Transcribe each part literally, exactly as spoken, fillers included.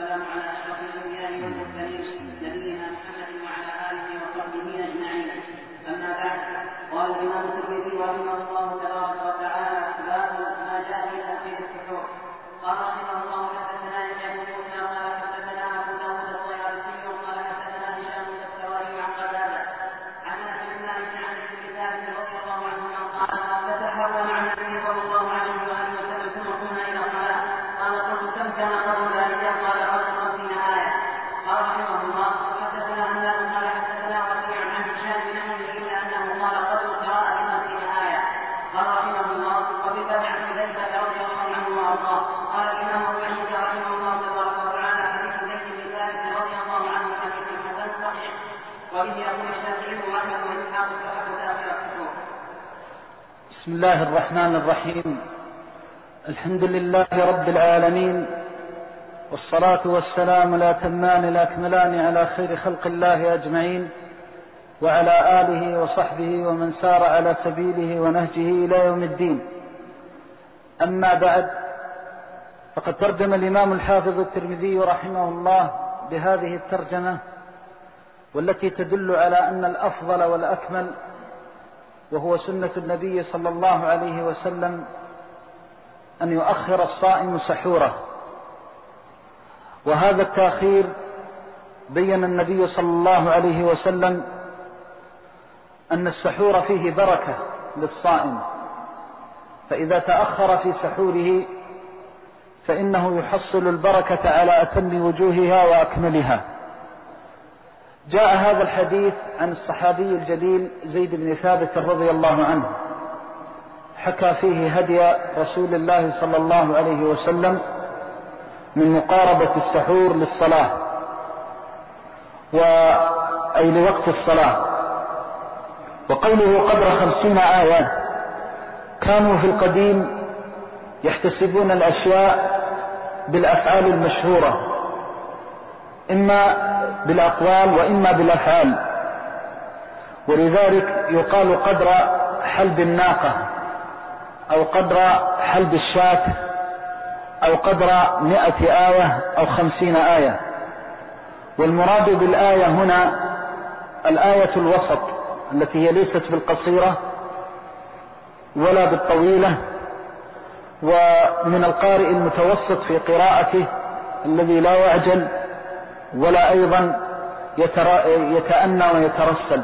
والسلام على أشرف الأنبياء والمرسلين نبينا محمد وعلى آله وصحبه أجمعين. أما بعد، قال الإمام الترمذي رحمه الله تبارك وتعالى: باب ما جاء في تأخير السحور. قال رحمه الله: حدثنا يحيى بن موسى قال حدثنا أبو داود الطيالسي قال حدثنا هشام الدستوائي عن قتادة عن أنس بن مالك عن ابن ثابت رضي الله عنهما قال: فتحرى مع النبي صلى الله عليه وآله وسلم ثم قمنا إلى الصلاة. قال: قلت كم كان قبل ذلك؟ قال: قبل خمسين آية. قال رحمه الله: حدثنا هناد قال حدثنا وكيع عن هشام بن عمرو إلا أنه قال: قبل قراءة خمسين آية. قال رحمه الله: وبتابع حذيفة رضي الله عنه وأرضاه. قال الإمام أبو عيسى رحمه الله تبارك وتعالى: حديث زيد بن ثابت رضي الله عنه حديث حسن صحيح، وبه يقول الشافعي وأحمد وإسحاق صحة تأخير السحور. بسم الله الرحمن الرحيم. الحمد لله رب العالمين، والصلاة والسلام الأتمان الأكملان على خير خلق الله أجمعين، وعلى آله وصحبه ومن سار على سبيله ونهجه إلى يوم الدين. أما بعد، فقد ترجم الإمام الحافظ الترمذي رحمه الله بهذه الترجمة، والتي تدل على أن الأفضل والأكمل وهو سنة النبي صلى الله عليه وسلم أن يؤخر الصائم سحوره. وهذا التأخير بين النبي صلى الله عليه وسلم أن السحور فيه بركة للصائم، فإذا تأخر في سحوره فإنه يحصل البركة على أتم وجوهها وأكملها. جاء هذا الحديث عن الصحابي الجليل زيد بن ثابت رضي الله عنه، حكى فيه هدي رسول الله صلى الله عليه وسلم من مقاربة السحور للصلاة، أي لوقت الصلاة. وقوله قدر خمسين آية، كانوا في القديم يحتسبون الأشياء بالأفعال المشهورة، إما بالأقوال وإما بالأفعال، ولذلك يقال قدر حلب الناقة، أو قدر حلب الشاة، أو قدر مئة آية أو خمسين آية. والمراد بالآية هنا الآية الوسط، التي هي ليست بالقصيرة ولا بالطويلة، ومن القارئ المتوسط في قراءته الذي لا يعجل ولا أيضا يتأنى ويترسل.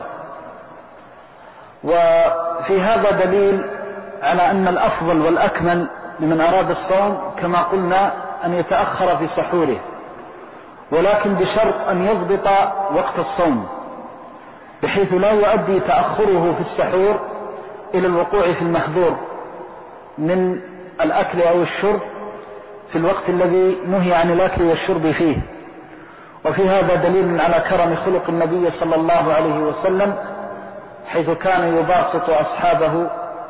وفي هذا دليل على أن الأفضل والأكمل لمن أراد الصوم كما قلنا أن يتأخر في سحوره، ولكن بشرط أن يضبط وقت الصوم، بحيث لا يؤدي تأخره في السحور إلى الوقوع في المحظور من الأكل أو الشرب في الوقت الذي نهي عن الأكل والشرب فيه. وفي هذا دليل على كرم خلق النبي صلى الله عليه وسلم، حيث كان يباسط أصحابه،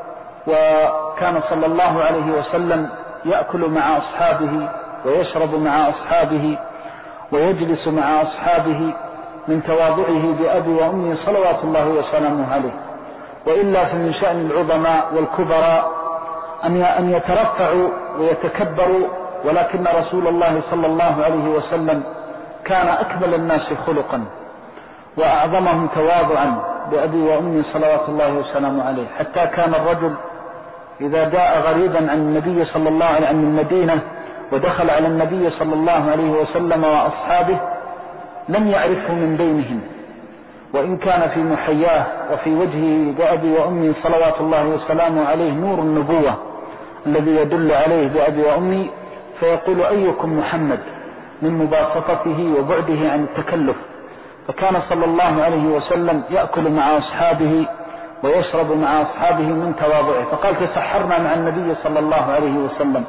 وكان صلى الله عليه وسلم يأكل مع أصحابه ويشرب مع أصحابه ويجلس مع أصحابه من تواضعه بأبي وأمي صلوات الله وسلامه عليه. وإلا فمن شأن العظماء والكبراء أن يترفعوا ويتكبروا، ولكن رسول الله صلى الله عليه وسلم كان أكمل الناس خلقا وأعظمهم تواضعا بأبي وأمي صلوات الله وسلامه عليه، حتى كان الرجل إذا جاء غريبا عن النبي صلى الله عليه وسلم عن المدينة ودخل على النبي صلى الله عليه وسلم وأصحابه لم يعرفه من بينهم، وإن كان في محياه وفي وجهه بأبي وأمي صلوات الله وسلامه عليه نور النبوة الذي يدل عليه بأبي وأمي، فيقول: أيكم محمد، من مباسطته وبعده عن التكلف. فكان صلى الله عليه وسلم يأكل مع أصحابه ويشرب مع أصحابه من تواضعه. فقال: تسحرنا مع النبي صلى الله عليه وسلم.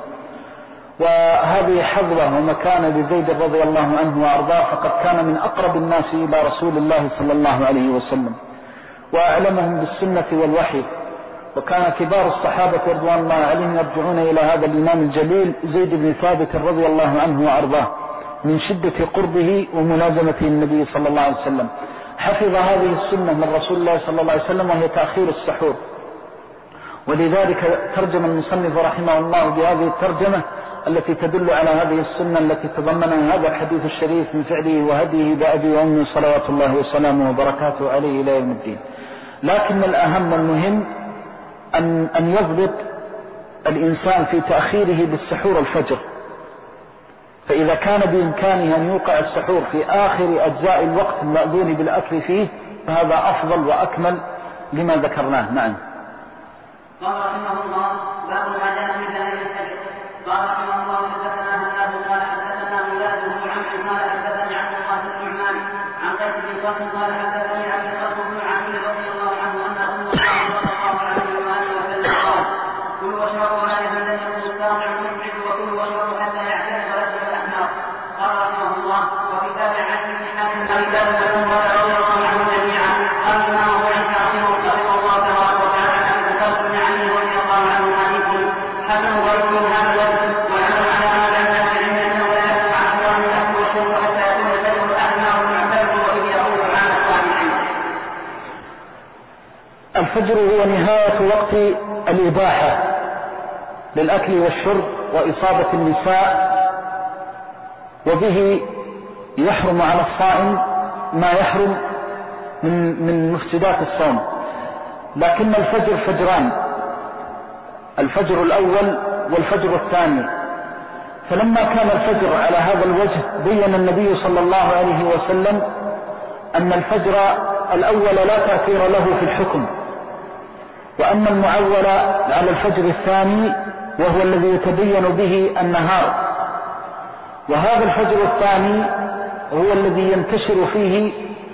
وهذه حظوة ومكانة لزيد رضي الله عنه وأرضاه، فقد كان من أقرب الناس إلى رسول الله صلى الله عليه وسلم وأعلمهم بالسنة والوحي. وكان كبار الصحابة رضوان الله عليهم يرجعون إلى هذا الإمام الجليل زيد بن ثابت رضي الله عنه وأرضاه من شدة قربه وملازمته النبي صلى الله عليه وسلم. حفظ هذه السنة من رسول الله صلى الله عليه وسلم، وهي تأخير السحور. ولذلك ترجم المصنف رحمه الله بهذه الترجمة التي تدل على هذه السنة التي تضمنها هذا الحديث الشريف من فعله وهديه بأبي وأمي صلوات الله وسلامه وبركاته عليه إلى يوم الدين. لكن الأهم والمهم أن, أن يضبط الإنسان في تأخيره بالسحور الفجر، فإذا كان بإمكانه أن يوقع السحور في آخر أجزاء الوقت المأذون بالأكل فيه فهذا أفضل وأكمل لما ذكرناه. نعم. قال رحمه الله باب ما جاء في دليل الفجر. قال رحمه الله حدثنا هناد قال حدثنا مولاد بن عمرو قال حدثني عبد الله بن نعمان عن قيس بن صالح قال حدثني عبد الله بن عمرو رضي الله عنه ان رسول الله صلى الله عليه واله وسلم قال كلوا واشربوا ما يتمنى الساقع المسجد وكلوا واشربوا حتى يعترف رجل الاحمر. قال رحمه الله وفي باب عن ابن حاتم رجال بن قال رضي الله عنه جميعا قال ما هو يعترف رضي الله تبارك وتعالى ان ذكرت عليه رضي الله عنه حديث حسن غير من هذا الوجه وعلم على هذا الناس علم انه لا يدفع عن الله من اكل وشرب حتى يكون البيت الاحمر المعترف واذ يقول عن الصالحين. الفجر هو نهاية وقت الإباحة للأكل والشرب وإصابة النساء، وبه يحرم على الصائم ما يحرم من من مفسدات الصوم. لكن الفجر فجران، الفجر الأول والفجر الثاني. فلما كان الفجر على هذا الوجه بين النبي صلى الله عليه وسلم أن الفجر الأول لا تأثير له في الحكم، وأن المعول على الفجر الثاني وهو الذي يتبين به النهار، وهذا الفجر الثاني هو الذي ينتشر فيه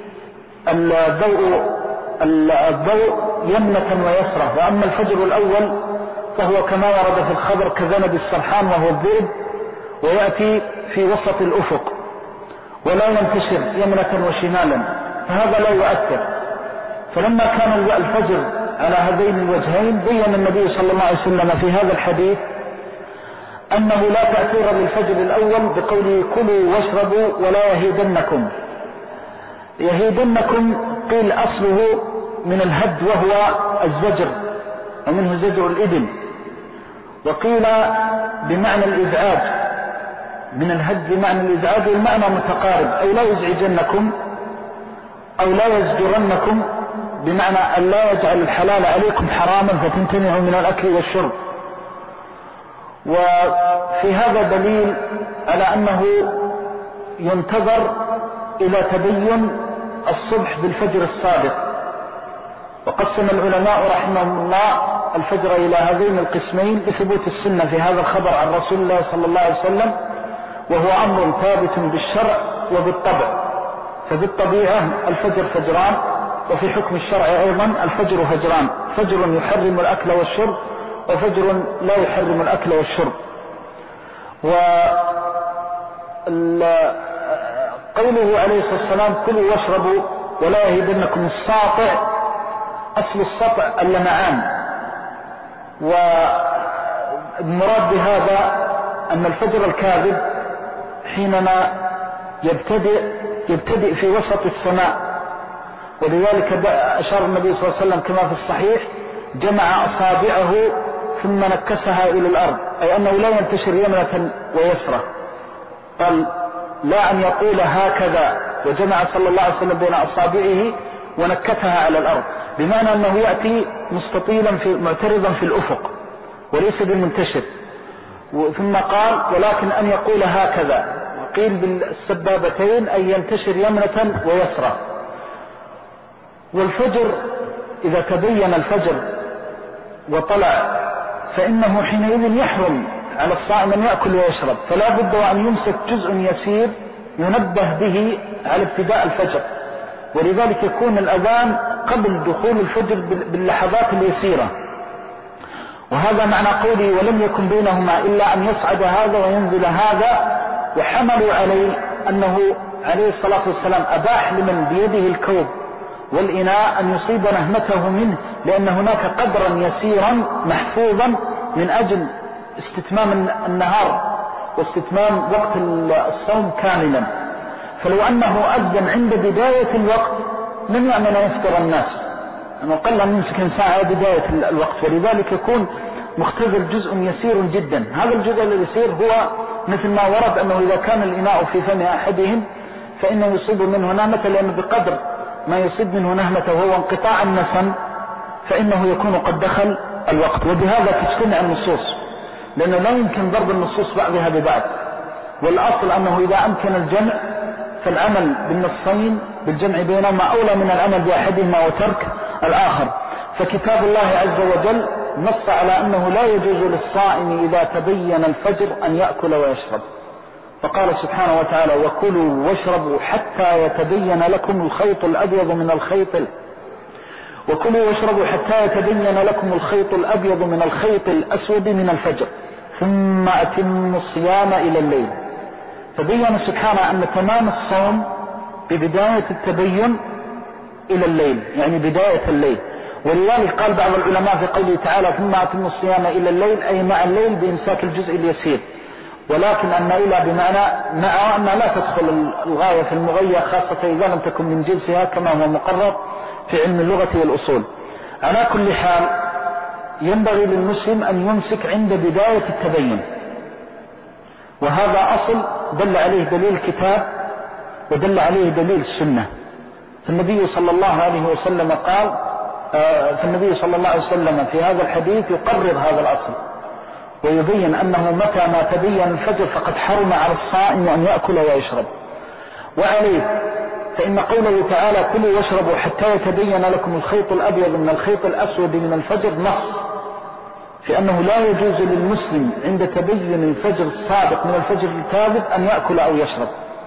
الضوء الضوء يمنة ويسرة. وأما الفجر الأول فهو كما ورد في الخبر كذنب السرحان وهو الذئب، ويأتي في وسط الأفق ولا ينتشر يمنة وشمالا، فهذا لا يؤثر. فلما كان الفجر على هذين الوجهين بين النبي صلى الله عليه وسلم في هذا الحديث أنه لا تأثير للفجر الأول بقوله كلوا واشربوا ولا يهيدنكم. يهيدنكم قيل أصله من الهد وهو الزجر ومنه زجر الإبل، وقيل بمعنى الإزعاج من الهد بمعنى الإزعاج، والمعنى متقارب، أي لا يزعجنكم أو لا يزجرنكم، بمعنى أن لا يجعل الحلال عليكم حراما فتمتنعوا من الأكل والشرب. وفي هذا دليل على أنه ينتظر إلى تبين الصبح بالفجر الصادق. وقسم العلماء رحمهم الله الفجر إلى هذين القسمين لثبوت السنة في هذا الخبر عن رسول الله صلى الله عليه وسلم، وهو أمر ثابت بالشرع وبالطبع. فبالطبيعة الفجر فجران، وفي حكم الشرع أيضا الفجر فجران، فجر يحرم الأكل والشرب وفجر لا يحرم الأكل والشرب. وقوله عليه الصلاة والسلام كلوا واشربوا ولا يهيدنكم الساطع، أصل السطع اللمعان، والمراد بهذا أن الفجر الكاذب حينما يبتدئ يبتدئ في وسط السماء، ولذلك أشار النبي صلى الله عليه وسلم كما في الصحيح جمع أصابعه ثم نكسها إلى الأرض، أي أنه لا ينتشر يمنة ويسرة. قال لا أن يقول هكذا، وجمع صلى الله عليه وسلم بين أصابعه ونكتها على الأرض، بمعنى أنه يأتي مستطيلا في معترضا في الأفق وليس بالمنتشر. ثم قال ولكن أن يقول هكذا، وقيل بالسبابتين أن ينتشر يمنة ويسرة. والفجر إذا تبين الفجر وطلع فإنه حينئذ يحرم على الصائم أن يأكل ويشرب، فلا بد وأن يمسك جزء يسير ينبه به على ابتداء الفجر، ولذلك يكون الأذان قبل دخول الفجر باللحظات اليسيرة. وهذا معنى قوله ولم يكن بينهما إلا أن يصعد هذا وينزل هذا، وحملوا عليه أنه عليه الصلاة والسلام أباح لمن بيده الكوب والإناء أن يصيب نهمته منه، لأن هناك قدرا يسيرا محفوظا من أجل استتمام النهار واستتمام وقت الصوم كاملا. فلو أنه أذن عند بداية الوقت لم يأمن يفطر الناس، أنه قل أن يمسك ساعة بداية الوقت، ولذلك يكون مختزل جزء يسير جدا. هذا الجزء اليسير هو مثل ما ورد أنه إذا كان الإناء في فم أحدهم فإنه يصيب منه نهمة، لأنه بقدر ما يصيب منه نهمة وهو انقطاع النسم فإنه يكون قد دخل الوقت. وبهذا تجتمع النصوص، لأنه لا يمكن ضرب النصوص بعضها ببعض، والأصل أنه إذا أمكن الجمع فالعمل بالنصين بالجمع بينهما أولى من العمل بأحدهما وترك الآخر. فكتاب الله عز وجل نص على أنه لا يجوز للصائم إذا تبين الفجر أن يأكل ويشرب، فقال سبحانه وتعالى: وكلوا واشربوا حتى يتبين لكم الخيط الأبيض من الخيط وكلوا واشربوا حتى يتبين لكم الخيط الأبيض من الخيط الأسود من الفجر ثم أتموا الصيام إلى الليل. فبين سبحانه أن تمام الصوم ببداية التبين إلى الليل، يعني بداية الليل. ولذلك قال بعض العلماء في قوله تعالى: ثم أتموا الصيام إلى الليل، أي مع الليل بإمساك الجزء اليسير، ولكن أن إلى بمعنى مع أن لا تدخل الغاية في المغية، خاصة إذا لم تكن من جنسها كما هو مقرر في علم اللغة والأصول. على كل حال ينبغي للمسلم أن يمسك عند بداية التبين، وهذا أصل دل عليه دليل الكتاب ودل عليه دليل السنة. فالنبي صلى الله عليه وسلم قال فالنبي صلى الله عليه وسلم في هذا الحديث يقرر هذا الأصل ويبين أنه متى ما تبين الفجر فقد حرم على الصائم أن يأكل ويشرب. وعليه فإن قوله تعالى: كلوا واشربوا حتى يتبين لكم الخيط الأبيض من الخيط الأسود من الفجر، نص في أنه لا يجوز للمسلم عند تبين الفجر الصادق من الفجر الكاذب أن يأكل أو يشرب.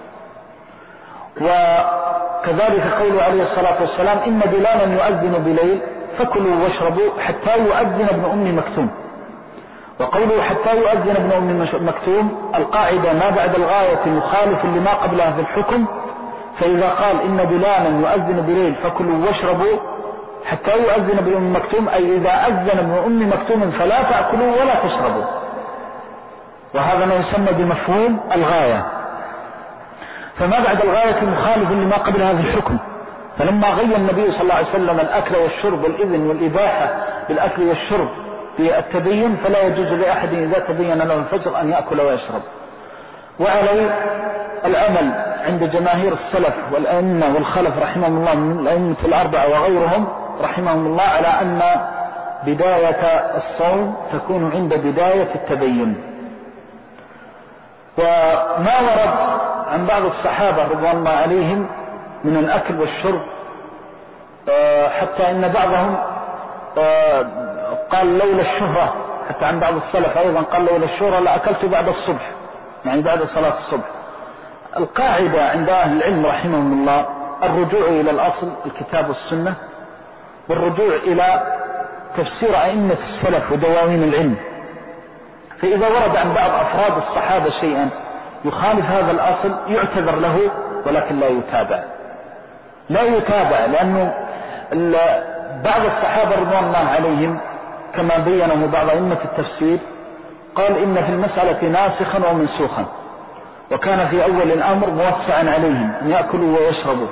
وكذلك قوله عليه الصلاة والسلام: إن بلالا يؤذن بليل فكلوا واشربوا حتى يؤذن ابن أم مكتوم. وقوله حتى يؤذن ابن أم مكتوم، القاعدة ما بعد الغاية مخالف لما قبلها في الحكم، فإذا قال إن بلالا يؤذن بليل فكلوا واشربوا حتى يؤذن ابن أم مكتوم، أي إذا أذن ابن أم مكتوم فلا تأكلوا ولا تشربوا، وهذا ما يسمى بمفهوم الغاية. فما بعد الغاية مخالف لما قبلها في الحكم، فلما غير النبي صلى الله عليه وسلم الأكل والشرب والإذن والإباحة بالأكل والشرب في التبين، فلا يجوز لأحد إذا تبين له الفجر أن يأكل ويشرب. وعليه العمل عند جماهير السلف والأئمة والخلف رحمهم الله من الأئمة الأربعة وغيرهم رحمهم الله على أن بداية الصوم تكون عند بداية التبين. وما ورد عن بعض الصحابة رضوان الله عليهم من الأكل والشرب، حتى إن بعضهم قال لولا الشهرة، حتى عن بعض السلف أيضا قال لولا الشهرة لأكلت بعد الصبح، يعني بعد صلاة الصبح. القاعدة عند أهل العلم رحمهم الله الرجوع إلى الأصل الكتاب والسنة، والرجوع إلى تفسير أئمة السلف ودواوين العلم. فإذا ورد عن بعض أفراد الصحابة شيئا يخالف هذا الأصل يعتذر له، ولكن لا يتابع لا يتابع لأنه بعض الصحابة رضوان الله عليهم كما بينه بعض أئمة التفسير قال إن في المسألة ناسخا ومنسوخا، وكان في أول الأمر موسعا عليهم أن يأكلوا ويشربوا،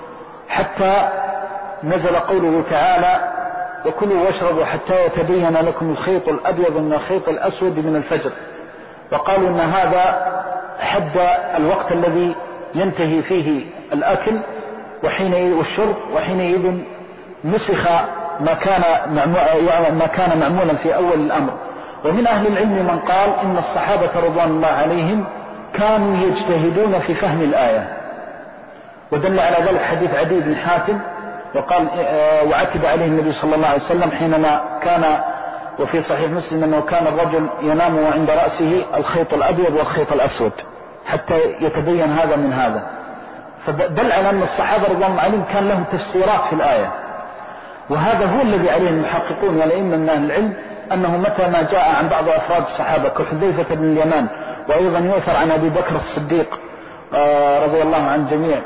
حتى نزل قوله تعالى: وكلوا واشربوا حتى يتبين لكم الخيط الأبيض من الخيط الأسود من الفجر. وقالوا إن هذا حد الوقت الذي ينتهي فيه الأكل وحين والشرب، وحينئذ نسخ ما كان ما كان معمولا في أول الأمر. ومن أهل العلم من قال إن الصحابة رضوان الله عليهم كانوا يجتهدون في فهم الآية، ودل على ذلك حديث عدي بن حاتم وقال وعتب عليه النبي صلى الله عليه وسلم حينما كان، وفي صحيح مسلم أنه كان الرجل ينام وعند رأسه الخيط الأبيض والخيط الأسود حتى يتبين هذا من هذا. فدل على أن الصحابة رضوان الله عليهم كان لهم تفسيرات في الآية، وهذا هو الذي عليه المحققون والأئمة من أهل العلم أنه متى ما جاء عن بعض أفراد الصحابة كحذيفة بن اليمان، وأيضا يؤثر عن أبي بكر الصديق رضي الله عن الجميع،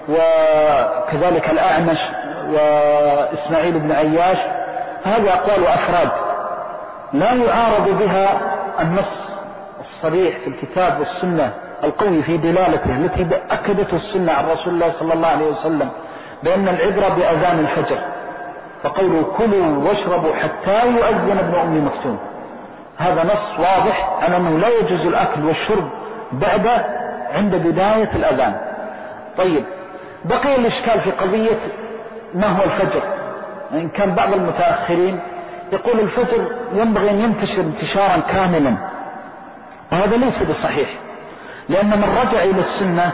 وكذلك الأعمش وإسماعيل بن عياش، هذه أقوال أفراد لا يعارض بها النص الصريح في الكتاب والسنة القوي في دلالته التي أكدته السنة عن رسول الله صلى الله عليه وسلم بأن العبرة بأذان الفجر، فقولوا كلوا واشربوا حتى يؤذن ابن أم مكتوم، هذا نص واضح على أنه لا يجوز الأكل والشرب بعد عند بداية الأذان. طيب بقي الإشكال في قضية ما هو الفجر. إن كان بعض المتأخرين يقول الفجر ينبغي أن ينتشر انتشارا كاملا، وهذا ليس بصحيح، لأن من رجع إلى السنة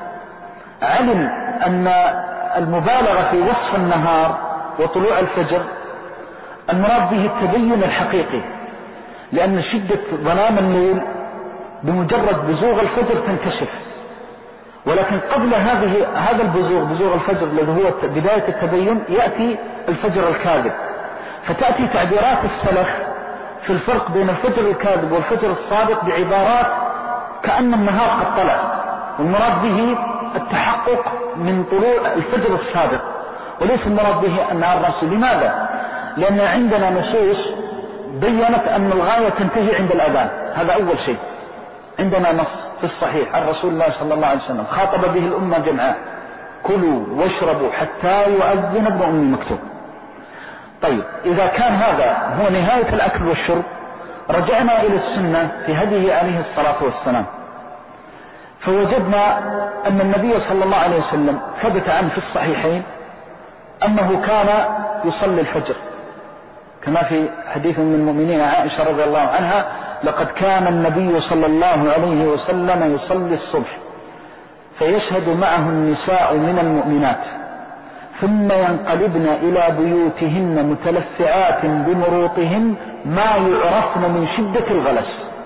علم أن المبالغة في وصف النهار وطلوع الفجر المراد به التبين الحقيقي، لأن شدة ظلام الليل بمجرد بزوغ الفجر تنكشف، ولكن قبل هذه هذا البزوغ بزوغ الفجر الذي هو بداية التبين يأتي الفجر الكاذب. فتأتي تعبيرات السلف في الفرق بين الفجر الكاذب والفجر الصادق بعبارات كأن النهار قد طلع، والمراد به التحقق من طلوع الفجر الصادق، وليس المراد به النهار نفسه. لماذا؟ لأن عندنا نصوص بيّنت أن الغاية تنتهي عند الأذان. هذا أول شيء. عندنا نص في الصحيح عن رسول الله صلى الله عليه وسلم خاطب به الأمة جمعاء: كلوا واشربوا حتى يؤذن ابن أم مكتوم. طيب إذا كان هذا هو نهاية الأكل والشرب، رجعنا إلى السنة في هديه عليه الصلاة والسلام، فوجدنا أن النبي صلى الله عليه وسلم ثبت عنه في الصحيحين أنه كان يصلي الفجر، كما في حديث من المؤمنين عائشة رضي الله عنها: لقد كان النبي صلى الله عليه وسلم يصلي الصبح فيشهد معه النساء من المؤمنات ثم ينقلبن إلى بيوتهن متلفعات بمروطهن ما يعرفن من شدة الغلس.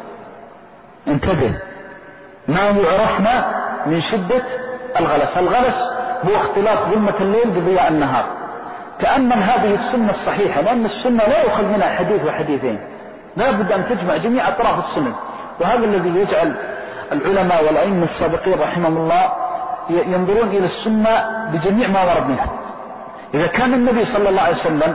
انتبه، ما يعرفن من شدة الغلس. الغلس هو اختلاط ظلمة الليل بضياء النهار. تأمل هذه السنة الصحيحة، لأن السنة لا يؤخذ منها حديث وحديثين، لا بد أن تجمع جميع أطراف السنة. وهذا الذي يجعل العلماء والأئمة السابقين رحمهم الله ينظرون إلى السنة بجميع ما ورد منها. إذا كان النبي صلى الله عليه وسلم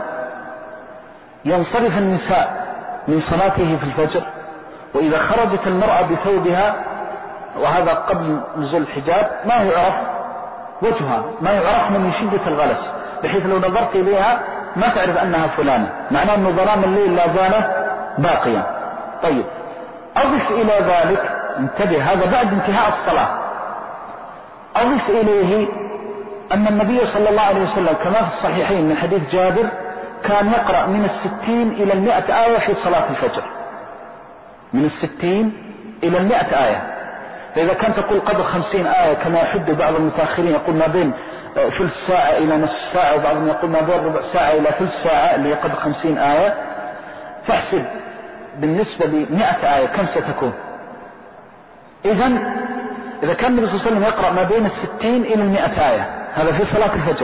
ينصرف النساء من صلاته في الفجر، وإذا خرجت المرأة بثوبها وهذا قبل نزول الحجاب ما يعرف وجهها، ما يعرف من شدة الغلس، بحيث لو نظرت إليها ما تعرف أنها فلانة، معناه أن ظلام الليل لا زال باقيا. طيب أضف إلى ذلك، انتبه هذا بعد انتهاء الصلاة، أضف إليه أن النبي صلى الله عليه وسلم كما في الصحيحين من حديث جابر كان يقرأ من الستين إلى المئة آية في صلاة الفجر، من الستين إلى المئة آية. فإذا كانت تقول قدر خمسين آية كما يحد بعض المتأخرين، يقول ما بين ثلث ساعة إلى نصف ساعة، وبعضهم يقول ما بين ربع ساعة إلى ثلث ساعة اللي هي قدر خمسين آية، فاحسب بالنسبة لمئة آية كم ستكون. إذن إذا كان النبي صلى الله عليه وسلم يقرأ ما بين الستين إلى المئة آية، هذا في صلاة الفجر،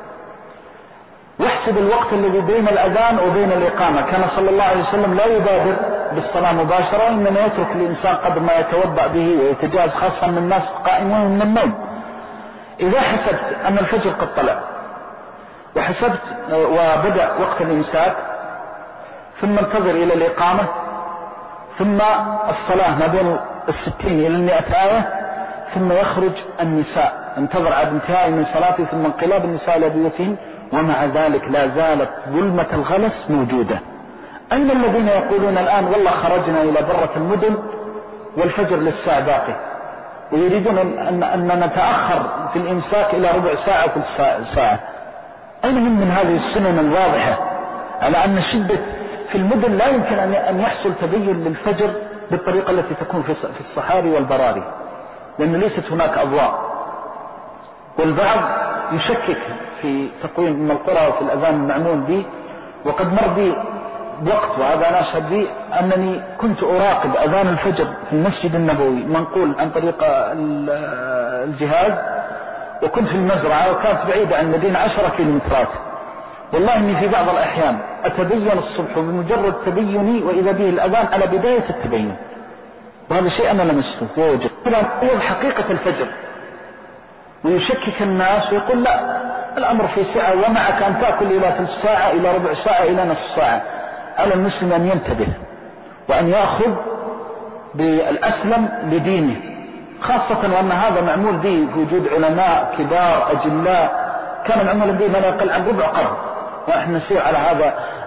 واحسب الوقت الذي بين الأذان وبين الإقامة. كان صلى الله عليه وسلم لا يبادر بالصلاة مباشرة، إنما يترك الإنسان قدر ما يتوضأ به ويتجاوز، خاصة من الناس قائمون من النوم. إذا حسبت أن الفجر قد طلع وحسبت وبدأ وقت الإمساك، ثم انتظر إلى الإقامة، ثم الصلاة ما بين الستين إلى المئة آية، ثم يخرج النساء، انتظر عاد انتهاء من صلاته ثم انقلاب النساء إلى بيوتهن، ومع ذلك لا زالت ظلمة الغلس موجودة. أين الذين يقولون الآن والله خرجنا إلى برة المدن والفجر للساعة باقي، ويريدون أن, أن نتأخر في الإمساك إلى ربع ساعة كل ساعة؟ أين هم من هذه السنن الواضحة على أن شدة في المدن لا يمكن أن يحصل تبين للفجر بالطريقة التي تكون في الصحاري والبراري، لأن ليست هناك أضواء. والبعض يشكك في تقويم القرى وفي الأذان المعمول به، وقد مر بي وقت وهذا أنا أشهد به أنني كنت أراقب أذان الفجر في المسجد النبوي منقول عن طريق الجهاز، وكنت في المزرعة وكانت بعيدة عن المدينة عشرة كيلومترات. والله إني في بعض الأحيان أتبين الصبح بمجرد تبيني وإذا به الأذان على بداية التبين، وهذا شيء أنا لمسته ووجد إلى حقيقة الفجر. ويشكك الناس ويقول لا الأمر في ساعة، ومعك أن تأكل إلى ثلث ساعة إلى ربع ساعة إلى نصف ساعة. على المسلم أن ينتبه وأن يأخذ بالأسلم لدينه، خاصة وأن هذا معمول به في وجود علماء كبار أجلاء كان معمول به ما لا يقل عن ربع قرن، ونحن نسير على هذا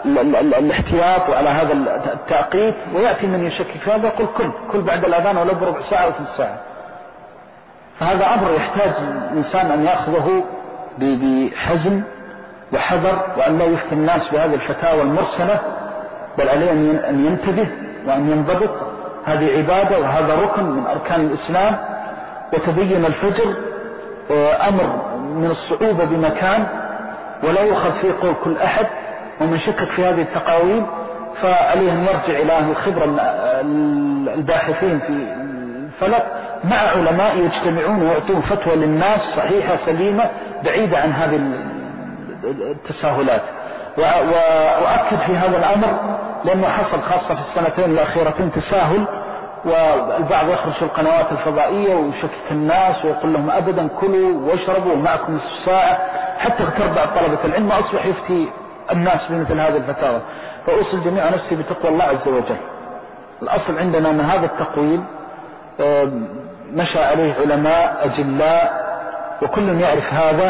الاحتياط وعلى هذا التأقيت، ويأتي من يشكك في هذا يقول كل كل بعد الأذان ولو بربع ساعة أو ثلث ساعة. فهذا أمر يحتاج الإنسان أن يأخذه بحزم وحذر، وأن لا يفتي الناس بهذه الفتاوى المرسلة، بل عليه أن ينتبه وأن ينضبط. هذه عبادة وهذا ركن من أركان الإسلام، وتبين الفجر أمر من الصعوبة بمكان، ولا يؤخذ فيه قول كل أحد. ومن شكك في هذه التقاويل فعليه أن يرجع إلى أهل الخبرة الباحثين في الفلك مع علماء يجتمعون ويعطون فتوى للناس صحيحة سليمة بعيدة عن هذه التساهلات. وأؤكد في هذا الأمر لأنه حصل خاصة في السنتين الأخيرتين تساهل، والبعض يخرج في القنوات الفضائية ويشكك الناس ويقول لهم أبدا كلوا واشربوا ومعكم نصف ساعة، حتى اغتر بعض طلبة العلم أصبح يفتي الناس بمثل هذه الفتاوى. فأوصل جميع نفسي بتقوى الله عز وجل. الأصل عندنا أن هذا التقويل مشى عليه علماء أجلاء وكل يعرف هذا،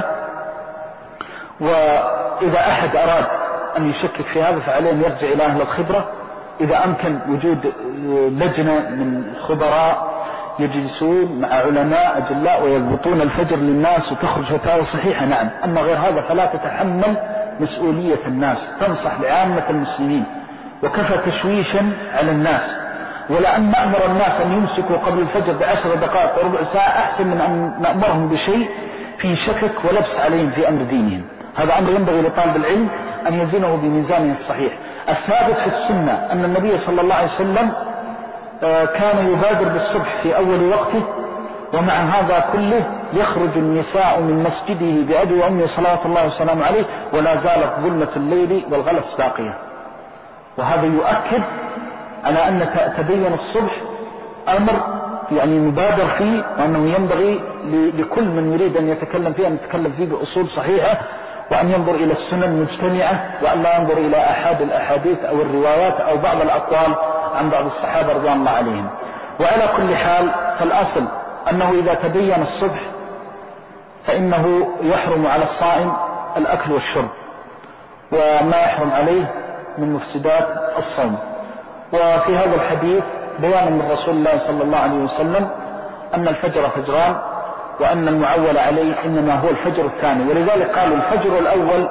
وإذا أحد أراد أن يشكك في هذا فعليه أن يرجع إلى أهل الخبرة. إذا أمكن وجود لجنة من خبراء يجلسون مع علماء أجلاء ويضبطون الفجر للناس وتخرج فتاوى صحيحة، نعم. أما غير هذا فلا تتحمل مسؤولية الناس، تنصح لعامة المسلمين، وكفى تشويشا على الناس. ولأن نأمر الناس أن يمسكوا قبل الفجر بعشر دقائق وربع ساعة أحسن من أن نأمرهم بشيء في شكك ولبس عليهم في أمر دينهم. هذا أمر ينبغي لطالب العلم أن يزنه بميزانه الصحيح. الثابت في السنة أن النبي صلى الله عليه وسلم كان يبادر بالصبح في أول وقته، ومع هذا كله يخرج النساء من مسجده بأبي وأمي صلوات الله وسلامه عليه، ولا زالت ظلمة الليل والغلس باقية. وهذا يؤكد على أن تبين الصبح أمر يعني مبادر فيه، وأنه ينبغي لكل من يريد أن يتكلم فيه أن يتكلم فيه بأصول صحيحة، وأن ينظر إلى السنن مجتمعة، وأن لا ينظر إلى أحد الأحاديث أو الروايات أو بعض الأقوال عن بعض الصحابة رضي الله عليهم. وعلى كل حال فالأصل أنه إذا تبين الصبح فإنه يحرم على الصائم الأكل والشرب، وما يحرم عليه من مفسدات الصوم. وفي هذا الحديث بيان من رسول الله صلى الله عليه وسلم أن الفجر فجران، وأن المعول عليه إنما هو الفجر الثاني. ولذلك قالوا الفجر الأول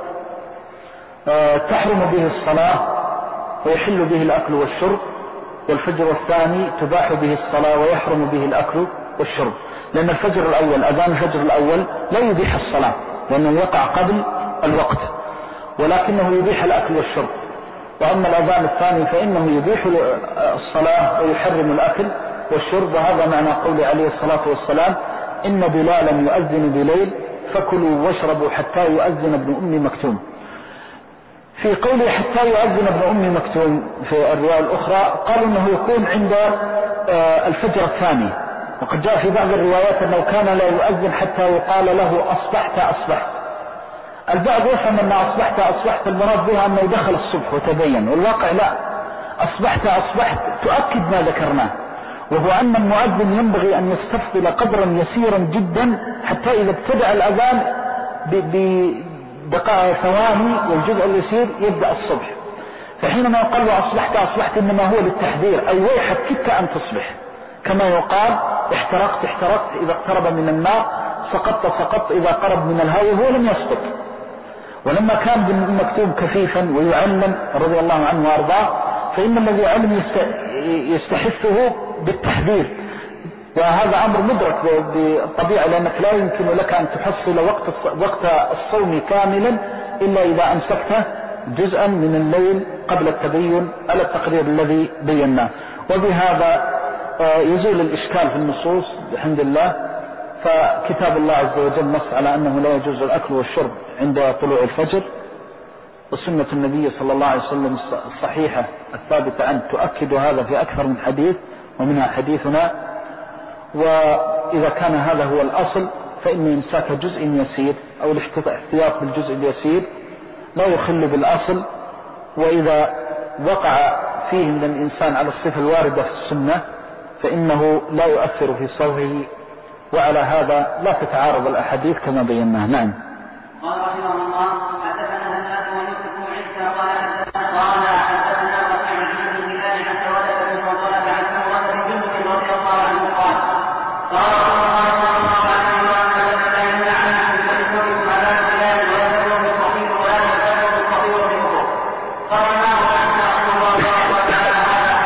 تحرم به الصلاة ويحل به الأكل والشرب، والفجر الثاني تباح به الصلاة ويحرم به الأكل والشرب. لأن الفجر الأول أذان الفجر الأول لا يبيح الصلاة لأنه يقع قبل الوقت، ولكنه يبيح الأكل والشرب. وأما الأذان الثاني فإنه يبيح الصلاة ويحرم الأكل والشرب. وهذا معنى قول عليه الصلاة والسلام إن بلالا يؤذن بليل فكلوا واشربوا حتى يؤذن ابن أم مكتوم. في قوله حتى يؤذن ابن أم مكتوم في الرواية الأخرى قالوا أنه يكون عند الفجر الثاني، وقد جاء في بعض الروايات أنه كان لا يؤذن حتى يقال له أصبحت أصبحت. البعض يفهم أن أصبحت أصبحت المراد بها أنه دخل الصبح وتبين، والواقع لا، أصبحت أصبحت تؤكد ما ذكرناه، وهو أن المؤذن ينبغي أن يستفضل قدرا يسيرا جدا حتى إذا ابتدأ الأذان بدقائق ثواني والجزء اليسير يبدأ الصبح. فحينما يقال أصبحت أصبحت إنما هو للتحذير، أي ويحك كدت أن تصبح، كما يقال احترقت احترقت إذا اقترب من النار، سقطت سقطت إذا قرب من الهاوية، هو لم يسقط. ولما كان ابن مكتوم كفيفا ويعلم رضي الله عنه وارضاه، فإن الذي علم يستحثه بالتحذير، وهذا أمر مدرك بالطبيعة، لأنك لا يمكن لك أن تحصل وقت وقت الصوم كاملا إلا إذا أمسكته جزءا من الليل قبل التبين على التقرير الذي بيناه. وبهذا يزول الإشكال في النصوص بحمد الله. فكتاب الله عز وجل نص على أنه لا يجوز الأكل والشرب عند طلوع الفجر، وسنة النبي صلى الله عليه وسلم الصحيحة الثابتة عنه تؤكد هذا في أكثر من حديث، ومنها حديثنا. وإذا كان هذا هو الأصل فإن إمساك جزء يسير أو الاحتياط بالجزء اليسير لا يخل بالأصل. وإذا وقع فيه من الإنسان على الصفة الواردة في السنة فإنه لا يؤثر في صومه، وعلى هذا لا تتعارض الأحاديث كما بيناه. نعم. قال رحمه الله حدثنا هناد ويوسف بن عيسى قال قال حدثنا وكيع بن هلال عن ثوبة بن فضالة عن سمرة بن جندب رضي الله عنه قال قال الله صلى الله عليه وسلم لا يمنعن عن تدخلكم على البلاد ولا تدعوا بالصغير ولا تدعوا بالصغير بالكفر قال ما هو أن رسول الله تعالى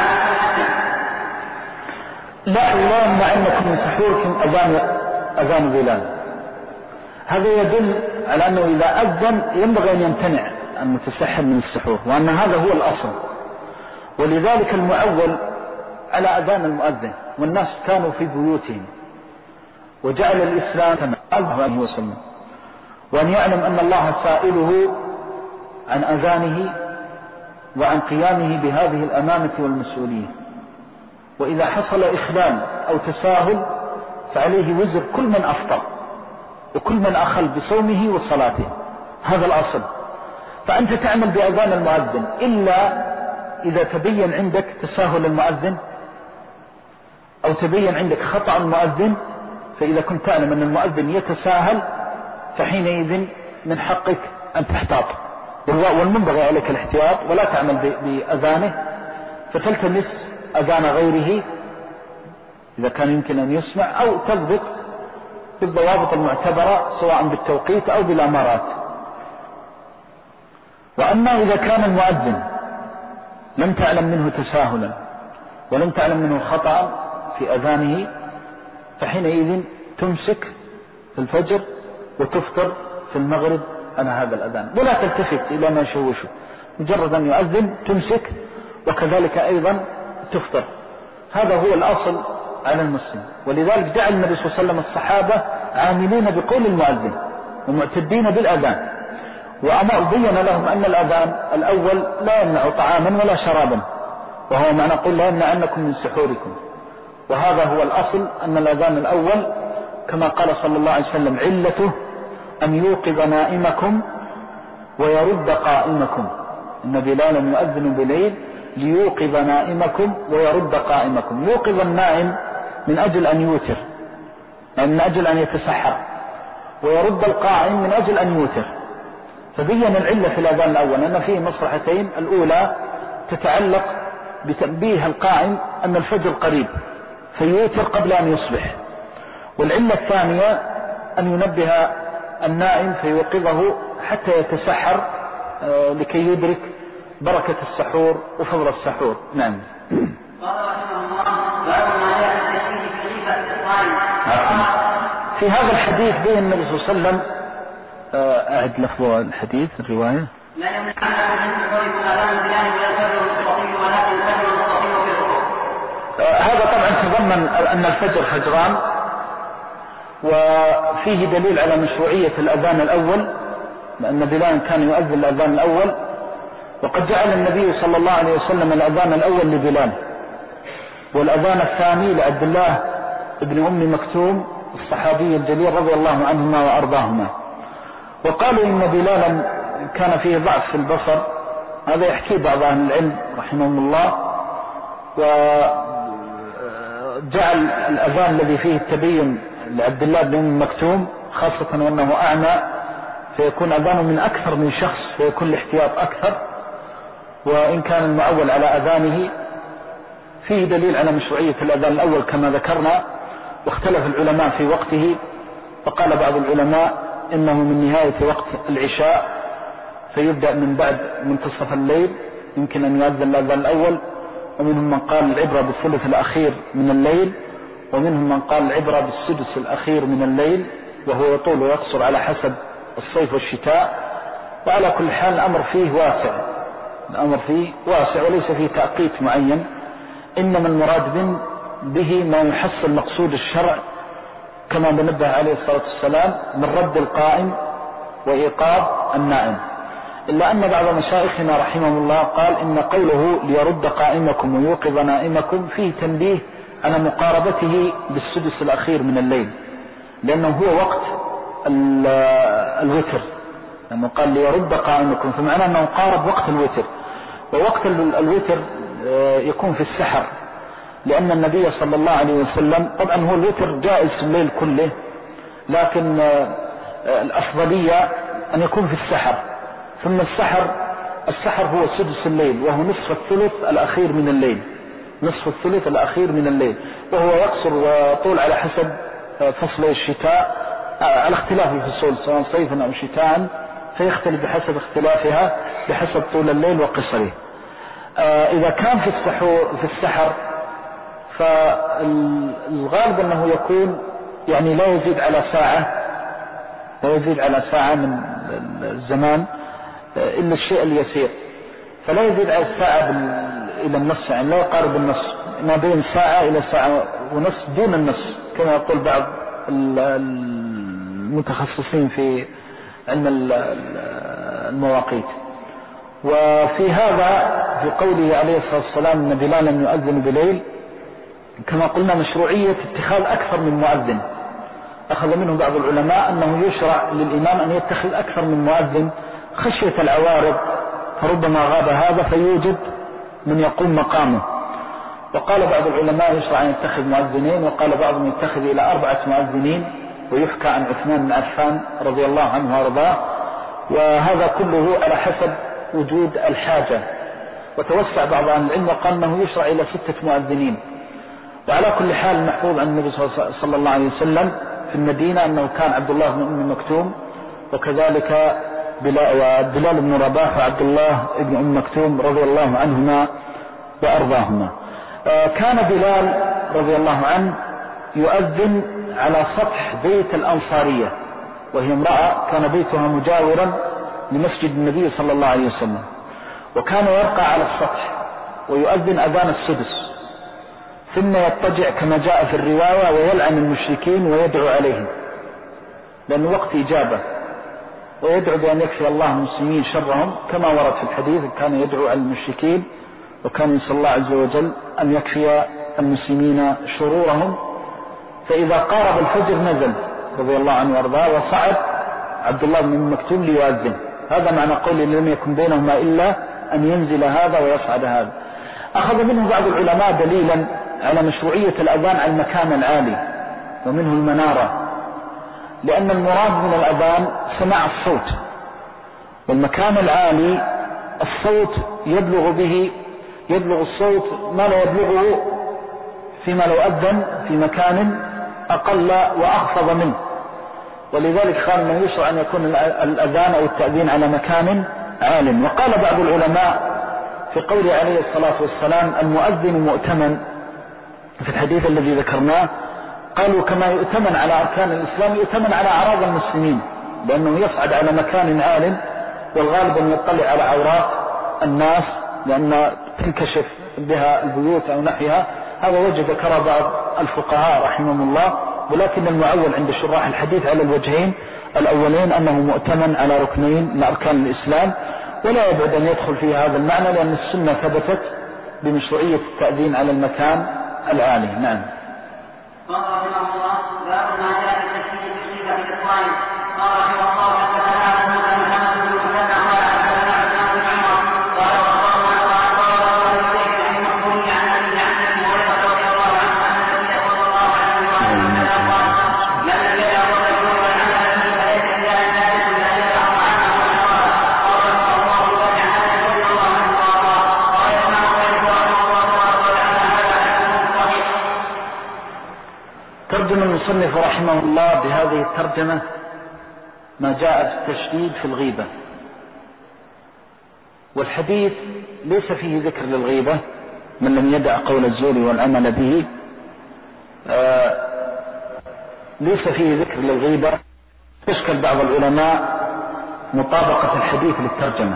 لا لا يمنع أنكم من سحوركم أذان أذان بلال. هذا يدل على أنه إذا أذن ينبغي أن يمتنع المتسحر من السحور، وأن هذا هو الأصل. ولذلك المعول على أذان المؤذن، والناس كانوا في بيوتهم، وجعل الإسلام صلى الله عليه وسلم وأن يعلم أن الله سائله عن أذانه وعن قيامه بهذه الأمانة والمسؤولية. وإذا حصل إخلال أو تساهل فعليه وزر كل من أفطر وكل من أخل بصومه وصلاته، هذا الأصل. فأنت تعمل بأذان المؤذن إلا إذا تبين عندك تساهل المؤذن أو تبين عندك خطأ المؤذن. فإذا كنت تعلم أن المؤذن يتساهل فحينئذ من حقك أن تحتاط، والمنبغي عليك الاحتياط، ولا تعمل بأذانه، فتلتمس أذان غيره إذا كان يمكن أن يسمع، أو تضبط بالضوابط المعتبرة سواء بالتوقيت أو بالأمارات. وأما إذا كان المؤذن لم تعلم منه تساهلا ولم تعلم منه خطأ في أذانه فحينئذ تمسك في الفجر وتفطر في المغرب على هذا الأذان، ولا تلتفت إلى ما يشوشه، مجرد أن يؤذن تمسك، وكذلك أيضا تفطر. هذا هو الأصل على المسلم. ولذلك جعل النبي صلى الله عليه وسلم الصحابة عاملين بقول المؤذن ومعتدين بالأذان، وأمر بين لهم أن الأذان الأول لا يمنع طعاما ولا شرابا، وهو معنى قل لا يمنعنكم من سحوركم. وهذا هو الأصل، أن الأذان الأول كما قال صلى الله عليه وسلم علته أن يوقظ نائمكم ويرد قائمكم، إن بلالا يؤذن بليل ليوقظ نائمكم ويرد قائمكم. يوقظ النائم من أجل أن يوتر، من أجل أن يتسحر، ويرد القائم من أجل أن يوتر. فبين العلة في الأذان الأول أن فيه مصلحتين، الأولى تتعلق بتنبيه القائم أن الفجر قريب فيوتر قبل أن يصبح، والعلة الثانية أن ينبه النائم فيوقظه حتى يتسحر لكي يدرك بركة السحور وفضل السحور. نعم. قال رحمه الله باب ما جاء في خليفة الصائم. في هذا الحديث بين النبي صلى الله عليه وسلم، أعد لفظ الحديث الرواية: لا يمنعكم من سحوركم أذان بلال ولا تفجر الصغير ولكن تفجر الصغير في الركوع. هذا طبعا تضمن أن الفجر فجران، وفيه دليل على مشروعية الأذان الأول، لأن بلال كان يؤذن الأذان الأول، وقد جعل النبي صلى الله عليه وسلم الأذان الأول لبلال، والأذان الثاني لعبد الله ابن أم مكتوم الصحابي الجليل رضي الله عنهما وأرضاهما. وقالوا إن بلالا كان فيه ضعف في البصر، هذا يحكي بعض أهل العلم رحمهم الله، وجعل الأذان الذي فيه التبين لعبد الله بن أم مكتوم، خاصة وأنه أعمى فيكون أذانه من أكثر من شخص فيكون الاحتياط أكثر. وإن كان المعول على أذانه فيه دليل على مشروعية الأذان الأول كما ذكرنا، واختلف العلماء في وقته، فقال بعض العلماء إنه من نهاية وقت العشاء فيبدأ من بعد منتصف الليل، يمكن أن يؤذن الأذان الأول. ومنهم من قال العبرة بالثلث الأخير من الليل، ومنهم من قال العبرة بالسدس الأخير من الليل، وهو يطول ويقصر على حسب الصيف والشتاء. وعلى كل حال الأمر فيه واسع، الأمر فيه واسع وليس فيه تأقيت معين، إنما المراد به ما يحصل مقصود الشرع كما نبه عليه الصلاة والسلام من رد القائم وإيقاظ النائم. إلا أن بعض مشايخنا رحمه الله قال إن قوله ليرد قائمكم ويوقظ نائمكم فيه تنبيه على مقاربته بالسدس الأخير من الليل، لأنه هو وقت الوتر، لأنه قال ليرد قائمكم فمعنى أنه قارب وقت الوتر. ووقت الوتر يكون في السحر، لأن النبي صلى الله عليه وسلم طبعا هو الوتر جائز في الليل كله، لكن الأفضلية أن يكون في السحر. ثم السحر السحر هو سدس الليل، وهو نصف الثلث الأخير من الليل، نصف الثلث الأخير من الليل، وهو يقصر وطول على حسب فصل الشتاء، على اختلاف الفصول سواء صيفا أو شتاء، فيختلف بحسب اختلافها بحسب طول الليل وقصره. إذا كان في السحور في السحر فالغالب أنه يكون يعني لا يزيد على ساعة، لا يزيد على ساعة من الزمان إلا الشيء اليسير، فلا يزيد على الساعة إلى النصف، يعني لا يقارب النصف، ما بين ساعة إلى ساعة ونصف دون النصف كما يقول بعض المتخصصين في علم المواقيت. وفي هذا في قوله عليه الصلاة والسلام أن بلالا يؤذن بليل، كما قلنا مشروعية اتخاذ أكثر من مؤذن. أخذ منه بعض العلماء أنه يشرع للإمام أن يتخذ أكثر من مؤذن خشية العوارض، فربما غاب هذا فيوجد من يقوم مقامه. وقال بعض العلماء يشرع أن يتخذ مؤذنين، وقال بعضهم يتخذ إلى أربعة مؤذنين، ويحكى عن عثمان بن عفان رضي الله عنه وارضاه. وهذا كله على حسب وجود الحاجة. وتوسع بعض أهل العلم وقال أنه يشرع إلى ستة مؤذنين. وعلى كل حال محفوظ عن النبي صلى الله عليه وسلم في المدينة أنه كان عبد الله بن أم مكتوم، وكذلك بلال بن رباح وعبد الله بن أم مكتوم رضي الله عنهما وأرضاهما. كان بلال رضي الله عنه يؤذن على سطح بيت الأنصارية، وهي امرأة كان بيتها مجاورا لمسجد النبي صلى الله عليه وسلم، وكان يرقى على السطح ويؤذن أذان السدس، ثم يضطجع كما جاء في الرواية ويلعن المشركين ويدعو عليهم، لأن وقت إجابة، ويدعو بأن يكفي الله المسلمين شرهم كما ورد في الحديث، كان يدعو على المشركين وكان يسأل الله عز وجل أن يكفي المسلمين شرورهم. فإذا قارب الفجر نزل رضي الله عنه وارضاه وصعد عبد الله بن أم مكتوم ليؤذن. هذا معنى قوله لم يكن بينهما إلا أن ينزل هذا ويصعد هذا. أخذ منه بعض العلماء دليلا على مشروعية الأذان على المكان العالي، ومنه المنارة، لأن المراد من الأذان سماع الصوت، والمكان العالي الصوت يبلغ به يبلغ الصوت ما لا يبلغه فيما لو أذن في مكان أقل وأخفض منه. ولذلك قال من يشرع أن يكون الأذان أو التأذين على مكان عال. وقال بعض العلماء في قوله عليه الصلاة والسلام المؤذن مؤتمن في الحديث الذي ذكرناه، قالوا كما يؤتمن على أركان الإسلام يؤتمن على أعراض المسلمين، لأنه يصعد على مكان عال، والغالب أن يطلع على عورات الناس لأن تنكشف بها البيوت أو نحيها. هذا وجه ذكر بعض الفقهاء رحمهم الله، ولكن المعول عند شراح الحديث على الوجهين الأولين أنه مؤتمن على ركنين من أركان الإسلام، ولا يبعد أن يدخل في هذا المعنى، لأن السنة ثبتت بمشروعية التأذين على المكان العالي. نعم. قال رحمه الله باب ما جاء في تشديد المصيبة في الإخوان. قال رحمه الله حدثنا محمد بن مسنى قال حدثنا عثمان بن عمر قال وقال قال الشيخ عن مقبول عن ابي عن ابي هريره رضي الله عنه ان النبي صلى الله عليه وسلم قال من لم يدع قول الزور والعمل به فليس لله ذلك لا يدع طعامه وشرابه. قال رحمه الله وجعل هذا رضي الله عنه وارضاه. قال الامام مالك رحمه الله وجعل هذا حديث صحيح. ترجم المصنف رحمه الله بهذه الترجمة ما جاء في التشديد في الغيبة، والحديث ليس فيه ذكر للغيبة، من لم يدع قول الزور والعمل به آه ليس فيه ذكر للغيبة. يشكل بعض العلماء مطابقة الحديث للترجمة،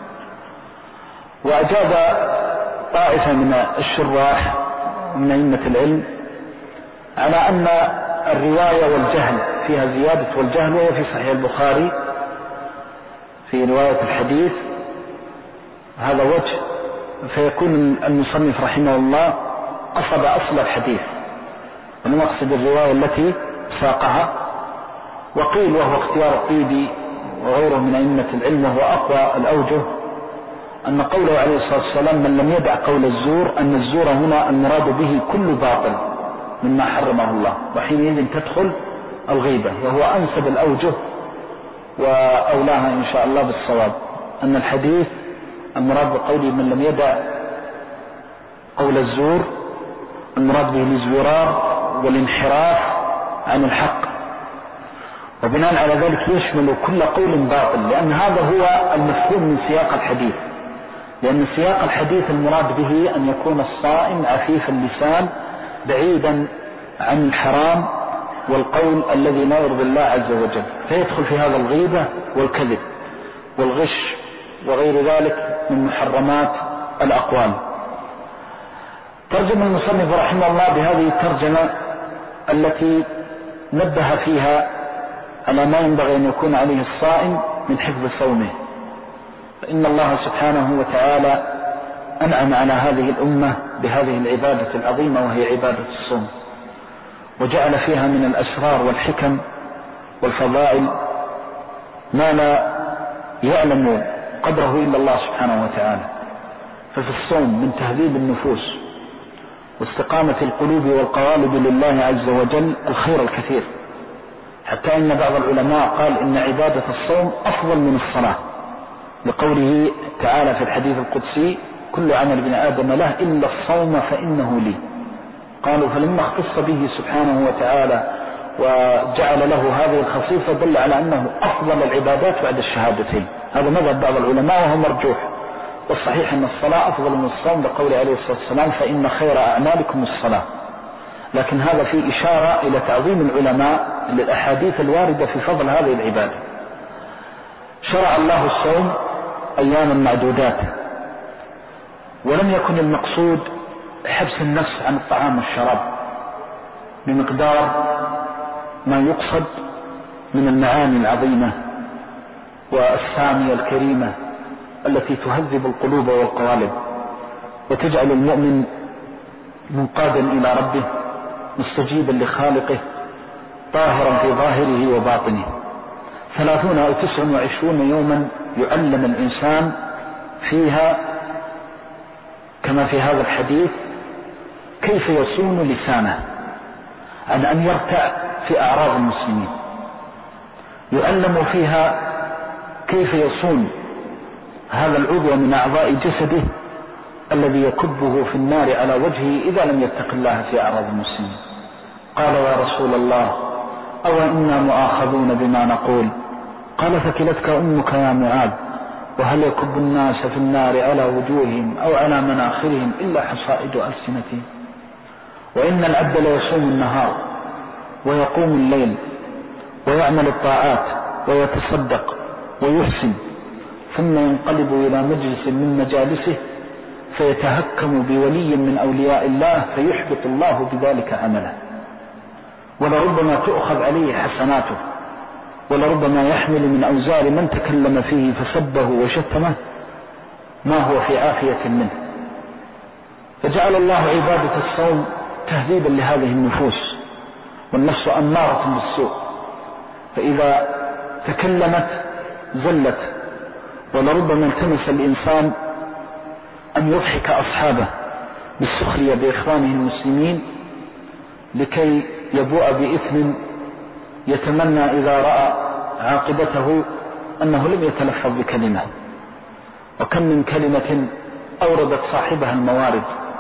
وأجاب طائفة من الشراح من أئمة العلم على أن الرواية والجهل فيها زيادة والجهل، وهو في صحيح البخاري في رواية الحديث هذا وجه، فيكون المصنف رحمه الله قصد أصل الحديث ولم يقصد الرواية التي ساقها. وقيل وهو اختيار الطيبي وغيره من أئمة العلم وهو أقوى الأوجه أن قوله عليه الصلاة والسلام من لم يدع قول الزور، أن الزور هنا المراد به كل باطل مما حرمه الله، وحينئذ تدخل الغيبة، وهو أنسب الأوجه وأولاها إن شاء الله بالصواب، أن الحديث المراد بقوله من لم يدع قول الزور المراد به الازدراء والانحراف عن الحق، وبناء على ذلك يشمل كل قول باطل، لأن هذا هو المفهوم من سياق الحديث. لأن سياق الحديث المراد به أن يكون الصائم عفيف اللسان بعيدا عن الحرام والقول الذي لا يرضي الله عز وجل، فيدخل في هذا الغيبة والكذب والغش وغير ذلك من محرمات الأقوال. ترجم المصنف رحمه الله بهذه الترجمة التي نبه فيها على ما ينبغي أن يكون عليه الصائم من حفظ صومه، فإن الله سبحانه وتعالى أنعم على هذه الأمة بهذه العبادة العظيمة وهي عبادة الصوم، وجعل فيها من الأسرار والحكم والفضائل ما لا يعلم قدره إلا الله سبحانه وتعالى. ففي الصوم من تهذيب النفوس واستقامة القلوب والقوالب لله عز وجل الخير الكثير، حتى إن بعض العلماء قال إن عبادة الصوم أفضل من الصلاة، لقوله تعالى في الحديث القدسي كل عمل ابن آدم له إلا الصوم فإنه لي. قالوا فلما اختص به سبحانه وتعالى وجعل له هذه الخصيصة دل على أنه أفضل العبادات بعد الشهادتين. هذا مذهب بعض العلماء وهو مرجوح، والصحيح أن الصلاة أفضل من الصوم لقول عليه الصلاة والسلام فإن خير أعمالكم الصلاة. لكن هذا في إشارة إلى تعظيم العلماء للأحاديث الواردة في فضل هذه العبادة. شرع الله الصوم أياما معدودات، ولم يكن المقصود حبس النفس عن الطعام والشراب بمقدار ما يقصد من المعاني العظيمة والسامية الكريمة التي تهذب القلوب والقوالب وتجعل المؤمن منقادا إلى ربه مستجيبا لخالقه طاهرا في ظاهره وباطنه. ثلاثون أو تسع وعشرون يوما يعلم الإنسان فيها كما في هذا الحديث كيف يصون لسانه عن أن يرتع في أعراض المسلمين، يعلم فيها كيف يصون هذا العضو من أعضاء جسده الذي يكبه في النار على وجهه إذا لم يتق الله في أعراض المسلمين. قال يا رسول الله أو إنا مؤاخذون بما نقول؟ قال ثكلتك أمك يا معاذ، وهل يكب الناس في النار على وجوههم أو على مناخرهم إلا حصائد ألسنتهم؟ وإن العبد ليصوم النهار ويقوم الليل ويعمل الطاعات ويتصدق ويحسن، ثم ينقلب إلى مجلس من مجالسه فيتهكم بولي من أولياء الله فيحبط الله بذلك عمله، ولربما تؤخذ عليه حسناته، ولربما يحمل من أوزار من تكلم فيه فسبه وشتمه ما هو في عافية منه. فجعل الله عبادة الصوم تهذيبا لهذه النفوس، والنفس أمارة بالسوء، فإذا تكلمت زلت، ولربما التمس الإنسان أن يضحك أصحابه بالسخرية بإخوانه المسلمين لكي يبوء بإثم يتمنى إذا رأى عاقبته أنه لم يتلفظ بكلمة. وكم من كلمة أوردت صاحبها الموارد،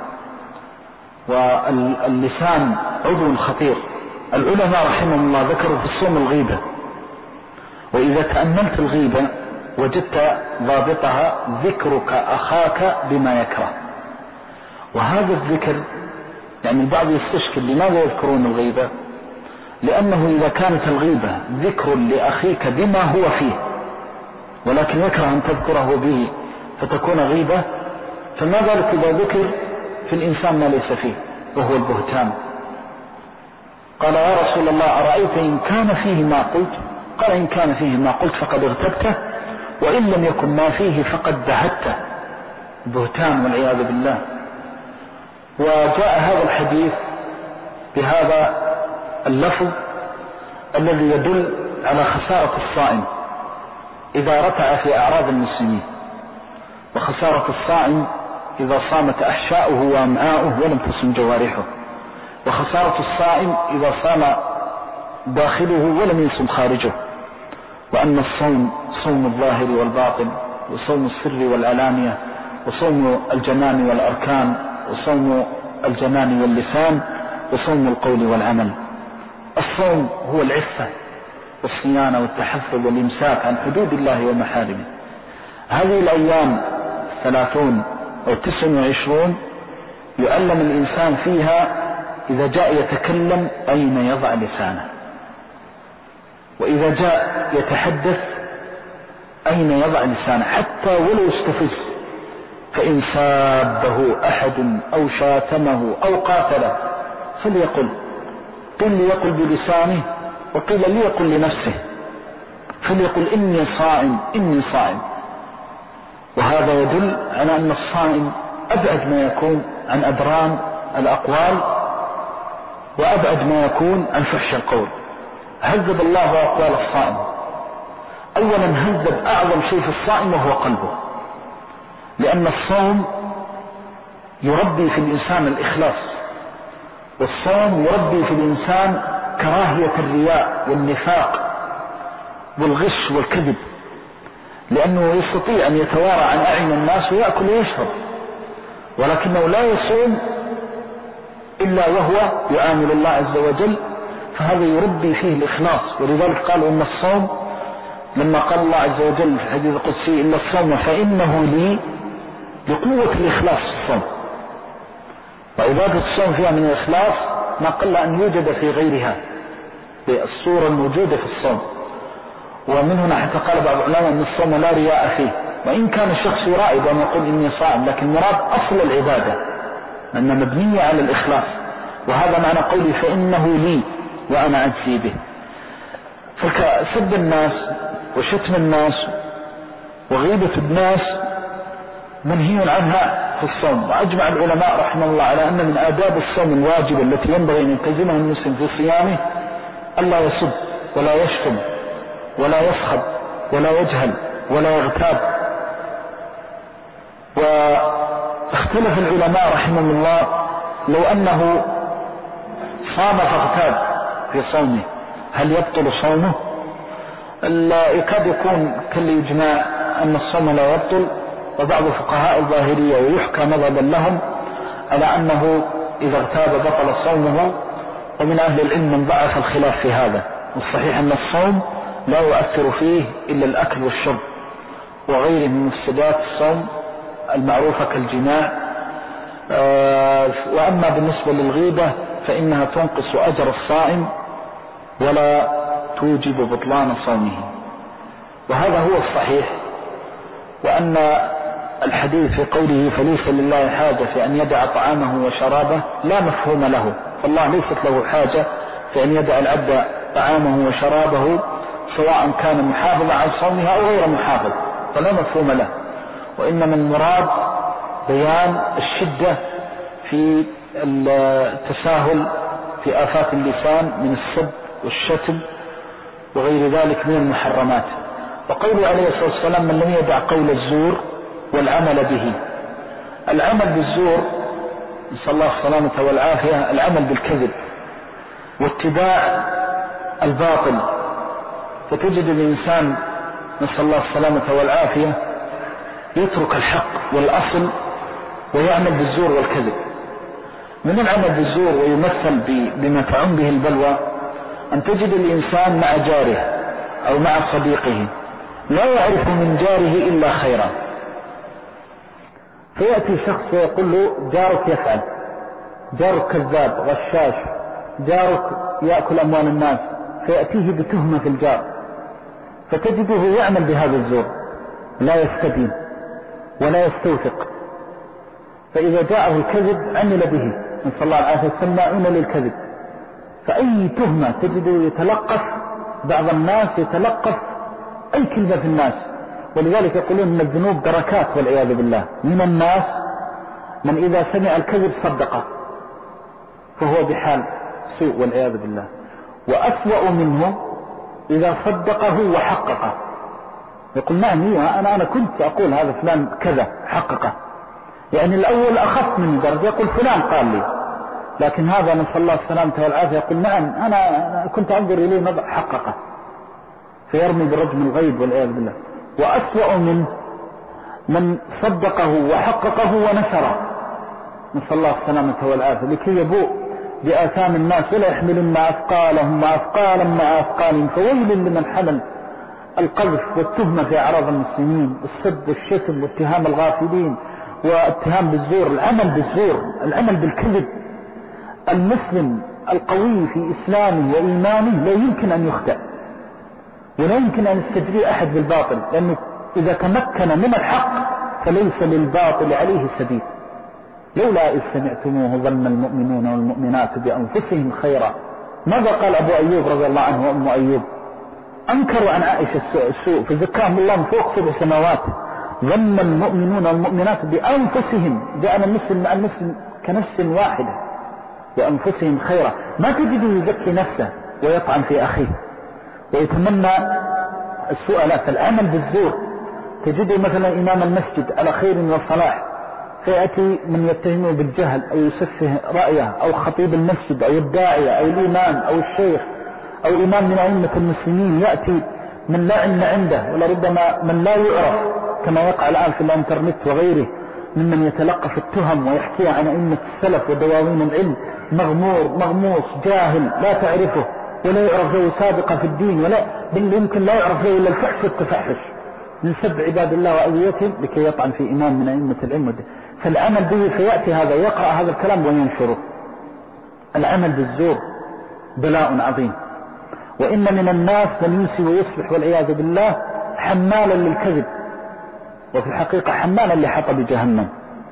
واللسان عضو خطير. العلماء رحمهم الله ذكروا في الصوم الغيبة، وإذا تأملت الغيبة وجدت ضابطها ذكرك أخاك بما يكره. وهذا الذكر يعني البعض يستشكل لماذا يذكرون الغيبة؟ لأنه إذا كانت الغيبة ذكر لأخيك بما هو فيه ولكن يكره أن تذكره به فتكون غيبة، فما ذلك إذا ذكر في الإنسان ما ليس فيه وهو البهتان؟ قال يا رسول الله أرأيت إن كان فيه ما قلت؟ قال إن كان فيه ما قلت فقد اغتبته، وإن لم يكن ما فيه فقد بهته. بهتان والعياذ بالله. وجاء هذا الحديث بهذا اللفظ الذي يدل على خسارة الصائم إذا رتع في أعراض المسلمين، وخسارة الصائم إذا صامت أحشاؤه وأمعاؤه ولم تصم جوارحه، وخسارة الصائم إذا صام داخله ولم يصم خارجه. وأن الصوم صوم الظاهر والباطن وصوم السر والعلانية، وصوم الجنان والأركان، وصوم الجنان واللسان، وصوم القول والعمل. الصوم هو العفة والصيانة والتحفظ والإمساك عن حدود الله ومحارمه. هذه الأيام ثلاثون أو تسع وعشرون يؤلم الإنسان فيها إذا جاء يتكلم أين يضع لسانه، وإذا جاء يتحدث أين يضع لسانه، حتى ولو استفز. فإن سابه أحد أو شاتمه أو قاتله فليقل، قل ليقل بلسانه وقيل ليقل لنفسه، فليقل إني صائم إني صائم. وهذا يدل على أن الصائم أبعد ما يكون عن أبرام الأقوال وأبعد ما يكون عن فحش القول. هذب الله أقوال الصائم. أولا هذب أعظم شيء في الصائم وهو قلبه، لأن الصوم يربي في الإنسان الإخلاص، والصوم يربي في الإنسان كراهية الرياء والنفاق والغش والكذب، لأنه يستطيع أن يتوارى عن أعين الناس ويأكل ويشرب، ولكنه لا يصوم إلا وهو يعامل الله عز وجل، فهذا يربي فيه الإخلاص. ولذلك قالوا إن الصوم، لما قال الله عز وجل في الحديث القدسي إلا الصوم فإنه لي، لقوة الإخلاص في الصوم، وعبادة الصوم فيها من الإخلاص ما قل أن يوجد في غيرها بالصورة الموجودة في الصوم. ومن هنا حتى قال بعض العلماء أن الصوم لا رياء فيه، وإن كان الشخص يرائي بأن يقول إني صائم، لكن مراد أصل العبادة أنها مبنية على الإخلاص، وهذا معنى قولي فإنه لي وأنا أجزي به. فسب الناس وشتم الناس وغيبة الناس منهي عنها في الصوم. وأجمع العلماء رحمه الله على أن من آداب الصوم الواجبة التي ينبغي أن يلتزمها المسلم في صيامه ألا يسب ولا يشتم ولا يسخب ولا يجهل ولا يغتاب. واختلف العلماء رحمهم الله لو أنه صام فاغتاب في صومه هل يبطل صومه؟ يكاد يكون كل إجماع أن الصوم لا يبطل، وبعض فقهاء الظاهرية ويحكى مذهبا لهم على أنه إذا اغتاب بطل صومه، ومن أهل العلم من ضعف الخلاف في هذا. والصحيح أن الصوم لا يؤثر فيه إلا الأكل والشرب وغيره من مفسدات الصوم المعروفة كالجماع. وأما بالنسبة للغيبة فإنها تنقص أجر الصائم ولا توجب بطلان صومه، وهذا هو الصحيح. وأن الحديث في قوله فليس لله حاجة في أن يدع طعامه وشرابه لا مفهوم له، فالله ليست له حاجة في أن يدع العبد طعامه وشرابه سواء كان محافظا على صومه أو غير محافظ، فلا مفهوم له. وإنما المراد بيان الشدة في التساهل في آفات اللسان من السب والشتم وغير ذلك من المحرمات. وقوله عليه الصلاة والسلام من لم يدع قول الزور والعمل به. العمل بالزور نسأل الله السلامة والعافية، العمل بالكذب واتباع الباطل. فتجد الإنسان نسأل الله السلامة والعافية يترك الحق والأصل ويعمل بالزور والكذب. من العمل بالزور ويمثل بما تعم به البلوى أن تجد الإنسان مع جاره أو مع صديقه لا يعرف من جاره إلا خيرا، فيأتي شخص ويقول له جارك يفعل، جارك كذاب غشاش، جارك يأكل أموال الناس، فيأتيه بتهمة في الجار، فتجده يعمل بهذا الزور لا يستدين ولا يستوثق. فإذا جاءه الكذب عمل به، نسأل الله العافية، سماعون للكذب. فأي تهمة تجده يتلقف، بعض الناس يتلقف أي كلمة في الناس. ولذلك يقولون أن الذنوب دركات والعياذ بالله. من الناس من إذا سمع الكذب صدقه فهو بحال سوء والعياذ بالله، وأسوأ منه إذا صدقه وحققه. يقول نعم أنا أنا كنت أقول هذا فلان كذا حققه، يعني الأول أخف من درجة يقول فلان قال لي، لكن هذا نسأل الله السلامة والعافية يقول نعم أنا كنت أنظر إليه نظر حققه، فيرمي برجم الغيب والعياذ بالله. وأسوأ منه من صدقه وحققه ونشره، نسأل الله السلامة والعافية، لكي يبوء بآثام الناس ولا يحملن أثقالهم وأثقالا مع أثقالهم. فويل لمن حمل القذف والتهمة في أعراض المسلمين، السب والشتم واتهام الغافلين واتهام بالزور، العمل بالزور، العمل بالكذب. المسلم القوي في إسلامه وإيمانه لا يمكن أن يخدع ولا يمكن أن يستجري أحد بالباطل، لأنه إذا تمكن من الحق فليس للباطل عليه سبيل. لولا إذ سمعتموه ظن المؤمنون والمؤمنات بأنفسهم خيرا. ماذا قال أبو أيوب رضي الله عنه وأم أيوب؟ أنكروا عن عائشة السوء فزكاهم الله من فوق سبع سماوات. ظن المؤمنون والمؤمنات بأنفسهم، جاءنا المسلم مع المسلم كنفس واحدة، بأنفسهم خيرا. ما تجده يزكي نفسه ويطعن في أخيه ويتمنى السوء، لا، فالعمل بالزور. تجده مثلا إمام المسجد على خير وصلاح، فيأتي من يتهمه بالجهل أو يسفه رأيه، أو خطيب المسجد أو الداعية أو الإمام أو الشيخ أو إمام من أئمة المسلمين، يأتي من لا علم عنده ولربما من لا يعرف، كما يقع الآن في الانترنت وغيره، ممن يتلقف التهم ويحكي عن أئمة السلف ودواوين العلم، مغمور مغموس جاهل لا تعرفه ولا يعرف له سابقة في الدين، ولا بل يمكن لا يعرف له إلا الفحش والتفحش من سب عباد الله وأذيتهم لكي يطعن في إمام من أئمة العلم. فالعمل به فيأتي هذا يقرأ هذا الكلام وينشره. العمل بالزور بلاء عظيم. وإن من الناس من يمسي ويصبح والعياذ بالله حمالا للكذب، وفي الحقيقة حمالا لحطب جهنم،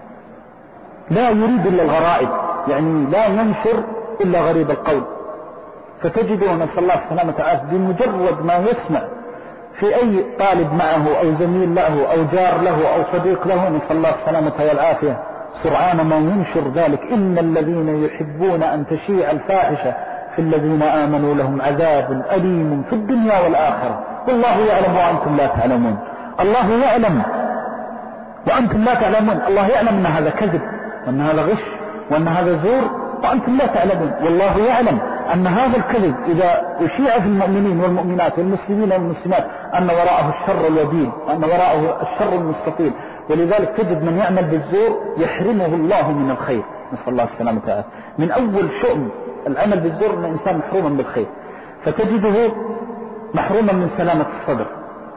لا يريد إلا الغرائب، يعني لا ينشر إلا غريب القول. فتجده نسأل الله السلامة والعافية بمجرد ما يسمع في أي طالب معه أو زميل له أو جار له أو صديق له، نسأل الله السلامة والعافية، سرعان ما ينشر ذلك. إن الذين يحبون أن تشيع الفاحشة في الذين آمنوا لهم عذاب أليم في الدنيا والآخرة والله يعلم وأنتم لا تعلمون. الله يعلم وأنتم لا تعلمون. الله يعلم أن هذا كذب وأن هذا غش وأن هذا زور وأنتم لا تعلمون. والله يعلم أن هذا الكذب إذا أشيع في المؤمنين والمؤمنات والمسلمين والمسلمات أن وراءه الشر الوبيل وأن وراءه الشر المستطيل. ولذلك تجد من يعمل بالزور يحرمه الله من الخير، نسأل الله السلامة والعافية. من أول شؤم العمل بالزور أن الإنسان محروما بالخير، فتجده محروما من سلامة الصدر،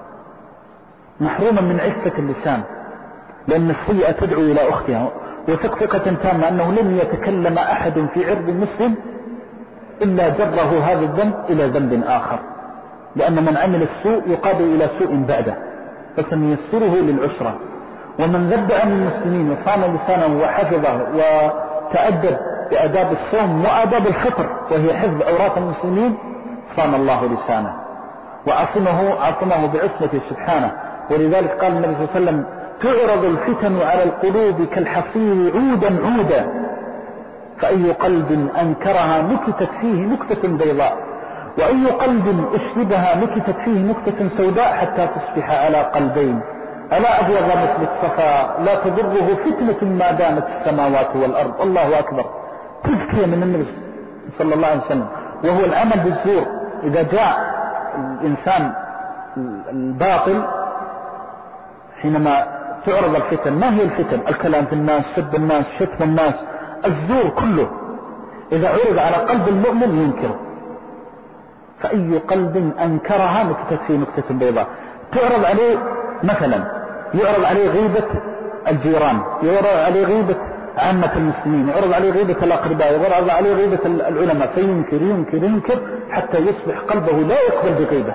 محروما من عفة اللسان، لأن السيئة تدعو إلى أختها، وثقة تامة أنه لن يتكلم أحد في عرض مسلم إلا جره هذا الذنب إلى ذنب آخر، لأن من عمل السوء يقاد إلى سوء بعده، فسنيسره للعسرة. ومن ذب عن المسلمين وصام لسانه وحفظه وتأدب بأداب الصوم وآداب الفطر وهي حفظ أوراق المسلمين، صام الله لسانه وعصمه عصمه بعصمته سبحانه. ولذلك قال النبي صلى الله عليه وسلم: تعرض الفتن على القلوب كالحصير عودا عودا، فأي قلب أنكرها نكتت فيه نكتة بيضاء، وأي قلب أشربها نكتت فيه نكتة سوداء، حتى تصبح على قلبين ألا أبيض مثل الصفا لا تضره فتنة ما دامت السماوات والأرض. الله أكبر. تذكية من النبي صلى الله عليه وسلم. وهو العمل بالزور. إذا جاء الإنسان الباطل حينما تعرض الفتن، ما هي الفتن؟ الكلام في الناس، سب الناس، شتم الناس، الزور كله إذا عرض على قلب المؤمن ينكره. فأي قلب أنكرها نكتت فيه نكتة بيضاء. تعرض عليه مثلا، يعرض عليه غيبة الجيران، يعرض عليه غيبة عامة المسلمين، يعرض عليه غيبة الأقرباء، يعرض عليه غيبة العلماء، فينكر ينكر ينكر حتى يصبح قلبه لا يقبل بغيبة.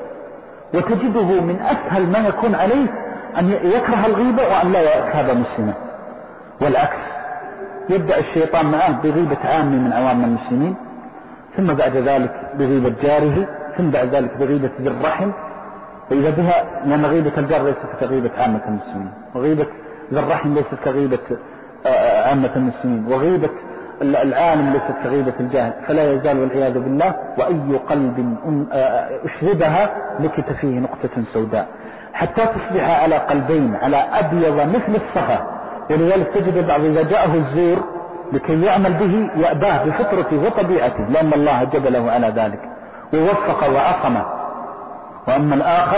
وتجده من أسهل ما يكون عليه أن يكره الغيبة وأن لا يكره مسلما، والعكس. يبدأ الشيطان معه بغيبة عام من عوام المسلمين، ثم بعد ذلك بغيبة جاره، ثم بعد ذلك بغيبة ذي الرحم، وإذا بها، لأن غيبة الجار ليست كغيبة عامة المسلمين، وغيبة ذي الرحم ليست كغيبة عامة المسلمين، وغيبة العالم ليست كغيبة الجاهل. فلا يزال والعياذ بالله. وأي قلب أشربها نكت فيه نقطة سوداء، حتى تصبح على قلبين على أبيض مثل الصفا. ولذلك تجد البعض إذا جاءه الزور لكي يعمل به يأباه بفطرته وطبيعته، لأن الله جبله على ذلك ووفق وعصمه. وأما الآخر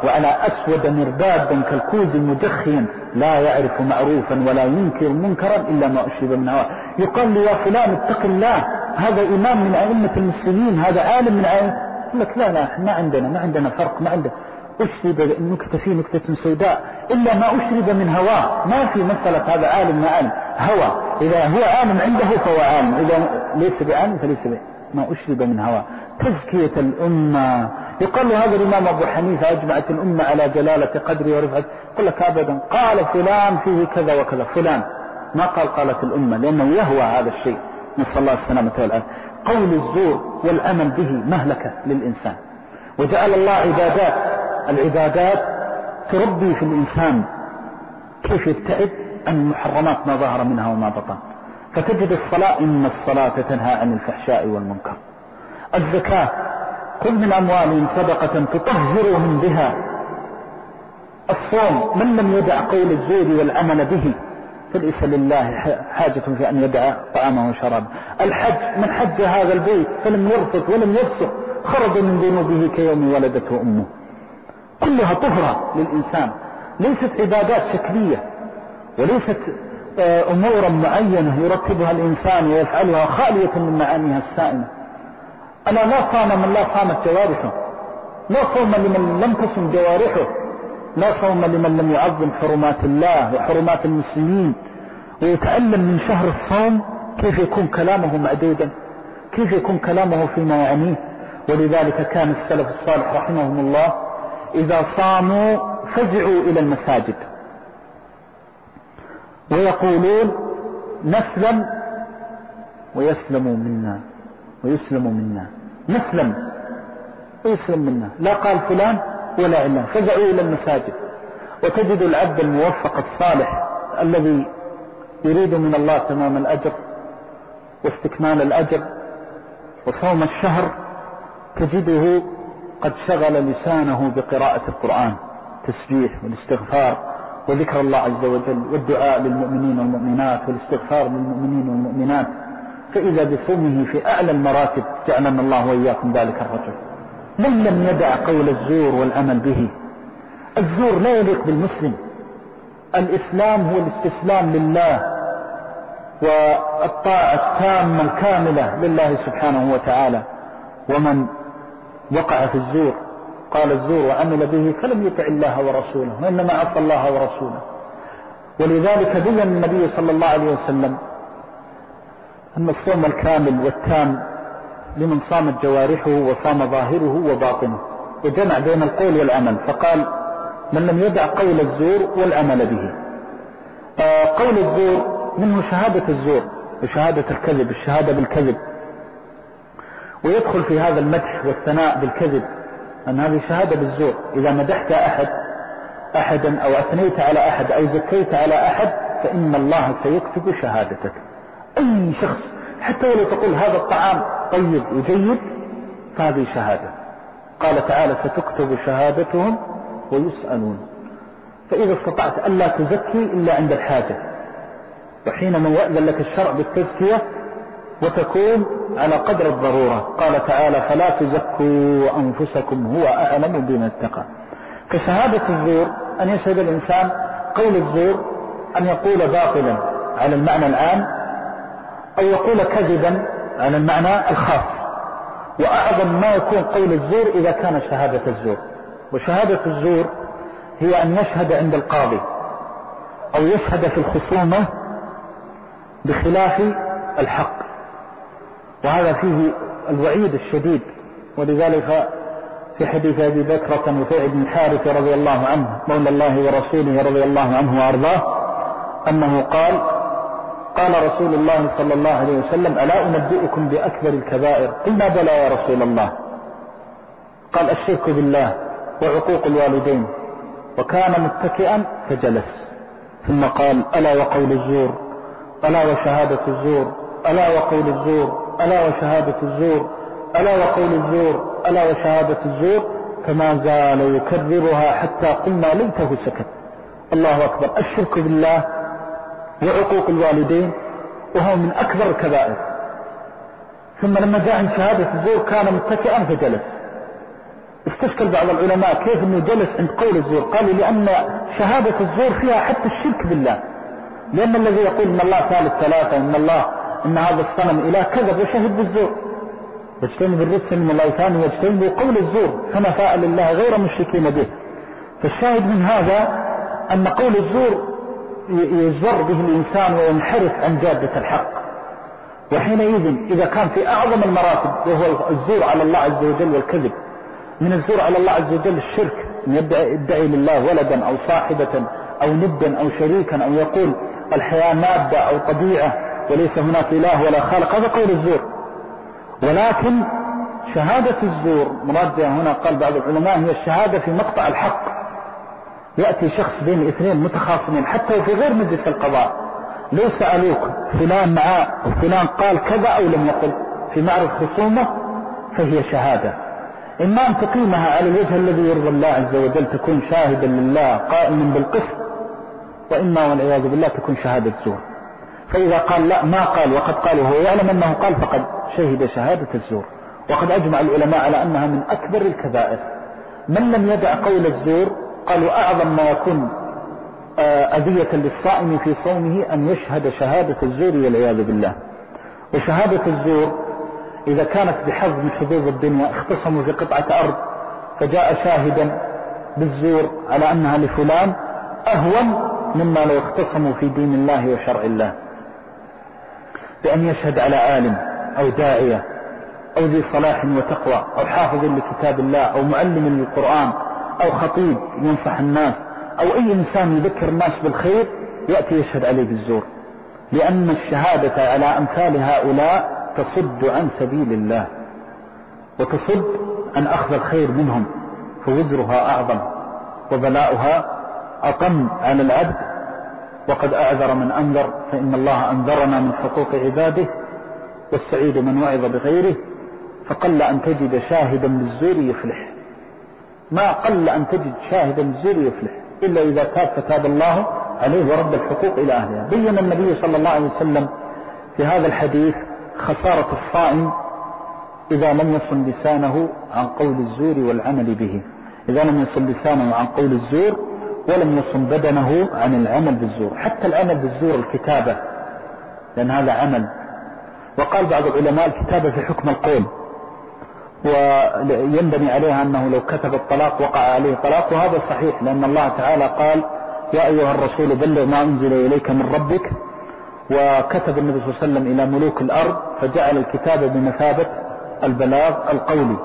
وعلى أسود مربادا كالكوز مجخيا لا يعرف معروفا ولا ينكر منكرا إلا ما أشرب من هواه. يقال لي يا فلان اتق الله، هذا إمام من أئمة المسلمين، هذا عالم من أئمة، يقول لك لا لا ما عندنا ما عندنا فرق، ما عندنا أشرب نكتة فيه نكتة سوداء إلا ما أشرب من هواه. ما في مسألة هذا عالم ما عالم، هوى. إذا هو عالم عنده فهو عالم، إذا ليس بعالم فليس بعالم. ما أشرب من هواه. تزكية الأمة. يقال له هذا الإمام أبو حنيفة أجمعت الأمة على جلالة قدره ورفعته، يقول لك أبدا قال فلان فيه كذا وكذا، فلان ما قال قالت الأمة، لأنه يهوى هذا الشيء، نسأل الله السلامة والعافية. قول الزور والعمل به مهلكة للإنسان. وجعل الله عبادات، العبادات تربي في الإنسان كيف يبتعد عن المحرمات ما ظهر منها وما بطن. فتجد الصلاة، إن الصلاة تنهى عن الفحشاء والمنكر. الزكاة، خذ من أموالهم صدقة تطهرهم بها. الصوم، من لم يدع قول الزور والعمل به فليس لله حاجة في أن يدع طعامه وشرابه. الحج، من حج هذا البيت فلم يرفث ولم يفسق خرج من ذنوبه كيوم ولدته أمه. كلها طهرة للإنسان، ليست عبادات شكلية، وليست أمورا معينة يرتبها الإنسان ويفعلها خالية من معانيها السائمة. أنا لا صام من لا صامت جوارحه، لا صوم لمن لم تصم جوارحه، لا صوم لمن لم يعظم حرمات الله وحرمات المسلمين ويتعلم من شهر الصوم كيف يكون كلامه معدودا، كيف يكون كلامه فيما يعنيه. ولذلك كان السلف الصالح رحمهم الله إذا صاموا فزعوا إلى المساجد ويقولون نسلم ويسلموا منا ويسلموا منا، نسلم ويسلم منا، لا قال فلان ولا علان. فزعوا إلى المساجد. وتجد العبد الموفق الصالح الذي يريد من الله تمام الأجر واستكمال الأجر وصوم الشهر، تجده قد شغل لسانه بقراءة القرآن، تسبيح والاستغفار وذكر الله عز وجل والدعاء للمؤمنين والمؤمنات والاستغفار للمؤمنين والمؤمنات. فإذا بصومه في أعلى المراتب جعلنا الله وإياكم ذلك الرجل. من لم يدع قول الزور والعمل به. الزور لا يليق بالمسلم. الإسلام هو الاستسلام لله والطاعة التامة الكاملة لله سبحانه وتعالى. ومن وقع في الزور قال الزور وعمل به فلم يطع الله ورسوله، وإنما عصى الله ورسوله. ولذلك بين النبي صلى الله عليه وسلم أن الصوم الكامل والتام لمن صامت جوارحه وصام ظاهره وباطنه، وجمع بين القول والعمل، فقال من لم يدع قول الزور والعمل به. آه قول الزور منه شهادة الزور وشهادة الكذب، الشهادة بالكذب، ويدخل في هذا المدح والثناء بالكذب أن هذه شهادة بالزور. إذا مدحت أحد أحدا أو أثنيت على أحد أو زكيت على أحد فإن الله سيكتب شهادتك. أي شخص حتى ولو تقول هذا الطعام طيب وجيد فهذه شهادة. قال تعالى ستكتب شهادتهم ويسألون. فإذا استطعت ألا تزكي إلا عند الحاجة، وحينما يأذن لك الشرع بالتزكية وتكون على قدر الضرورة. قال تعالى فلا تزكوا أنفسكم هو أعلم بمن اتقى. كشهادة الزور أن يشهد الإنسان قول الزور أن يقول باطلا على المعنى العام أو يقول كذبا على المعنى الخاص. وأعظم ما يكون قول الزور إذا كان شهادة الزور. وشهادة الزور هي أن يشهد عند القاضي أو يشهد في الخصومة بخلاف الحق، وهذا فيه الوعيد الشديد. ولذلك في حديث أبي بكرة نفيع بن الحارث رضي الله عنه مولى الله ورسوله رضي الله عنه وأرضاه أنه قال قال رسول الله صلى الله عليه وسلم ألا أنبئكم بأكبر الكبائر؟ قلنا بلى يا رسول الله. قال الشرك بالله وعقوق الوالدين. وكان متكئا فجلس ثم قال ألا وقول الزور ألا وشهادة الزور ألا وقول الزور ألا وشهادة الزور ألا وقول الزور ألا وشهادة الزور، فما زال يكررها حتى قلنا ليته سكت. الله أكبر. الشرك بالله وعقوق الوالدين وهو من أكبر الكبائر. ثم لما جاء عن شهادة الزور كان متكئا فجلس. استشكل بعض العلماء كيف انه جلس عند قول الزور. قالوا لأن شهادة الزور فيها حتى الشرك بالله، لأن الذي يقول إن الله ثالث ثلاثة، إن الله إن هذا الصنم إله كذب وشهد بالزور. واجتنب الرجس من الأوثان واجتنبوا قول الزور حنفاء لله غير مشركين به. فالشاهد من هذا أن قول الزور يزر به الإنسان وينحرف عن جادة الحق. وحينئذ إذا كان في أعظم المراتب وهو الزور على الله عز وجل والكذب، من الزور على الله عز وجل الشرك، أن يدعي لله ولدا أو صاحبة أو ندا أو شريكا أو يقول الحياة مادة أو طبيعة وليس هناك إله ولا خالق، هذا قول الزور. ولكن شهادة الزور مرادة هنا قال بعض العلماء هي الشهادة في مقطع الحق. يأتي شخص بين اثنين متخاصمين حتى وفي غير مجلس القضاء، لو سألوك فلان معاه وفلان قال كذا أو لم يقل في معرض خصومة، فهي شهادة إما أن تقيمها على الوجه الذي يرضى الله عز وجل تكون شاهدا لله قائما بالقسط، وإما والعياذ بالله تكون شهادة زور. فإذا قال لا ما قال وقد قال وهو يعلم أنه قال فقد شهد شهادة الزور. وقد أجمع العلماء على أنها من أكبر الكبائر. من لم يدع قول الزور قالوا أعظم ما يكون أذية للصائم في صومه أن يشهد شهادة الزور والعياذ بالله. وشهادة الزور إذا كانت بحظ من حظوظ الدنيا، اختصموا في قطعة أرض فجاء شاهدا بالزور على أنها لفلان، أهون مما لو اختصموا في دين الله وشرع الله بأن يشهد على عالم أو داعية أو ذي صلاح وتقوى أو حافظ لكتاب الله أو معلم للقرآن أو خطيب ينصح الناس أو أي إنسان يذكر الناس بالخير يأتي يشهد عليه بالزور. لأن الشهادة على أمثال هؤلاء تصد عن سبيل الله وتصد عن أخذ الخير منهم، فوزرها أعظم وبلاؤها أطم على العبد. وقد أعذر من أنذر، فإن الله أنذرنا من حقوق عباده، والسعيد من وعظ بغيره. فقل أن تجد شاهدا بالزور يفلح، ما قل أن تجد شاهدا بالزور يفلح إلا إذا تاب فتاب الله عليه ورد الحقوق إلى أهلها. بين النبي صلى الله عليه وسلم في هذا الحديث خسارة الصائم إذا لم يصل لسانه عن قول الزور والعمل به، إذا لم يصل لسانه عن قول الزور ولم يصل بدنه عن العمل بالزور. حتى العمل بالزور الكتابة، لأن هذا عمل. وقال بعض العلماء الكتابة في حكم القول، وينبني عليها أنه لو كتب الطلاق وقع عليه طلاق، وهذا صحيح لأن الله تعالى قال يا أيها الرسول بلغ ما أنزل إليك من ربك. وكتب النبي صلى الله عليه وسلم إلى ملوك الأرض فجعل الكتابة بمثابة البلاغ القولي،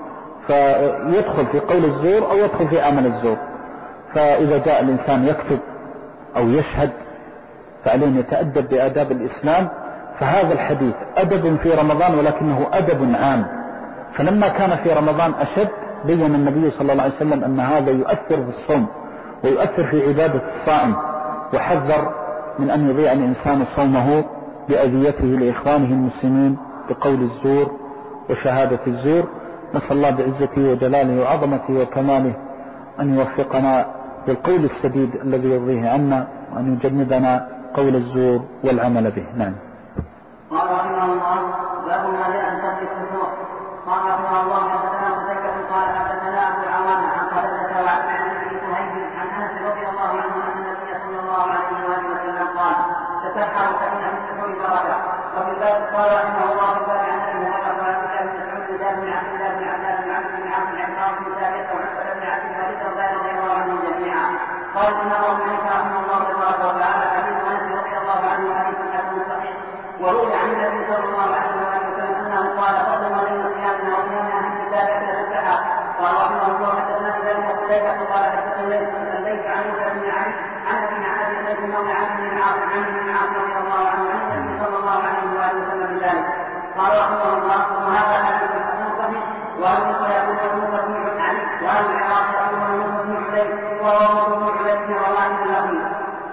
فيدخل في قول الزور أو يدخل في عمل الزور. فإذا جاء الإنسان يكتب أو يشهد فعليه أن يتأدب بآداب الإسلام. فهذا الحديث أدب في رمضان ولكنه أدب عام. فلما كان في رمضان أشد بين النبي صلى الله عليه وسلم أن هذا يؤثر في الصوم ويؤثر في عبادة الصائم، وحذر من أن يضيع الإنسان صومه بأذيته لإخوانه المسلمين بقول الزور وشهادة الزور. نسأل الله بعزته وجلاله وعظمته وكماله أن يوفقنا بالقول السديد الذي يرضيه عنا، وأن يجنبنا قول الزور والعمل به. نعم. قال رحمه الله باب ما جاء عن ترك السحور. قال رحمه الله حدثنا مسدد قال حدثنا ابو العوام عن قتادة وعن ابي سهيل عن انس رضي الله عنه ان النبي صلى الله عليه واله وسلم قال تسحروا فان في السحور بركه. وفي الباب قال رحمه الله في الباب عن ابي هريره وعن ابي مسعود رجال من عبد الله بن عباس بن عبد بن عبد العباس بن ثابت وعتبه بن عبد الملك رضي الله عنهم جميعا. قال ان ابو حنيفه رحمه الله تبارك وتعالى حديث انس رضي الله عنه حديث حسن صحيح. وروي عن النبي صلى الله عليه وسلم انه قال فضل ما بين صيامنا وصيام اهل الكتاب الى السحر. قال رحمه الله حدثنا ذلك قتيبة قال حدثنا الليث عن موسى بن علي عن ابي معاذ الليث مولى عن ابن عاص عن ابن عاص رضي الله عنه عن النبي صلى الله عليه واله وسلم بذلك. قال رحمه الله وهذا حديث حسن صحيح. وهل موسى يقول موسى بن علي وهل العراق يقول موسى بن علي وهو بن علي بن رواه الاخير.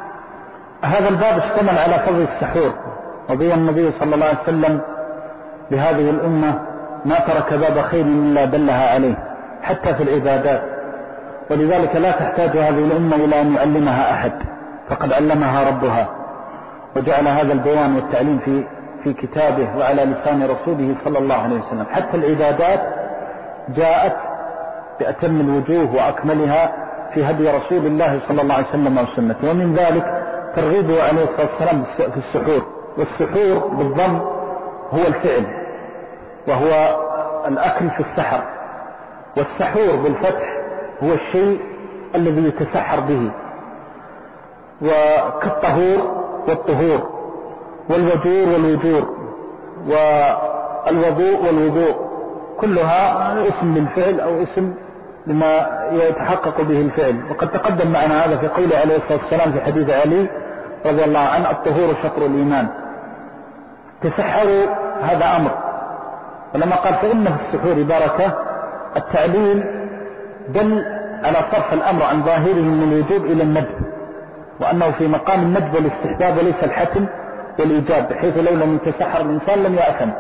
هذا الباب اشتمل على فضل السحور، وبين النبي صلى الله عليه وسلم لهذه الأمة ما ترك باب خير إلا دلها عليه حتى في العبادات. ولذلك لا تحتاج هذه الأمة إلى أن يعلمها أحد، فقد علمها ربها وجعل هذا البيان والتعليم في في كتابه وعلى لسان رسوله صلى الله عليه وسلم. حتى العبادات جاءت بأتم الوجوه وأكملها في هدي رسول الله صلى الله عليه وسلم وسنته. ومن ذلك ترغيبه عليه الصلاة والسلام في السحور. والسحور بالضم هو الفعل، وهو الأكل في السحر. والسحور بالفتح هو الشيء الذي يتسحر به، وكالطهور والطهور والوجور والوجور والوضوء والوضوء، كلها اسم للفعل أو اسم لما يتحقق به الفعل. وقد تقدم معنا هذا في قوله عليه الصلاة والسلام في حديث علي رضي الله عنه: الطهور شطر الإيمان. تسحروا هذا أمر. ولما قال فإن في السحور بركة، التعليل دل على صرف الأمر عن ظاهره من الوجوب إلى الندب، وأنه في مقام الندب والاستحباب وليس الحتم والإيجاب، بحيث لو لم يتسحر الإنسان لم يأثم.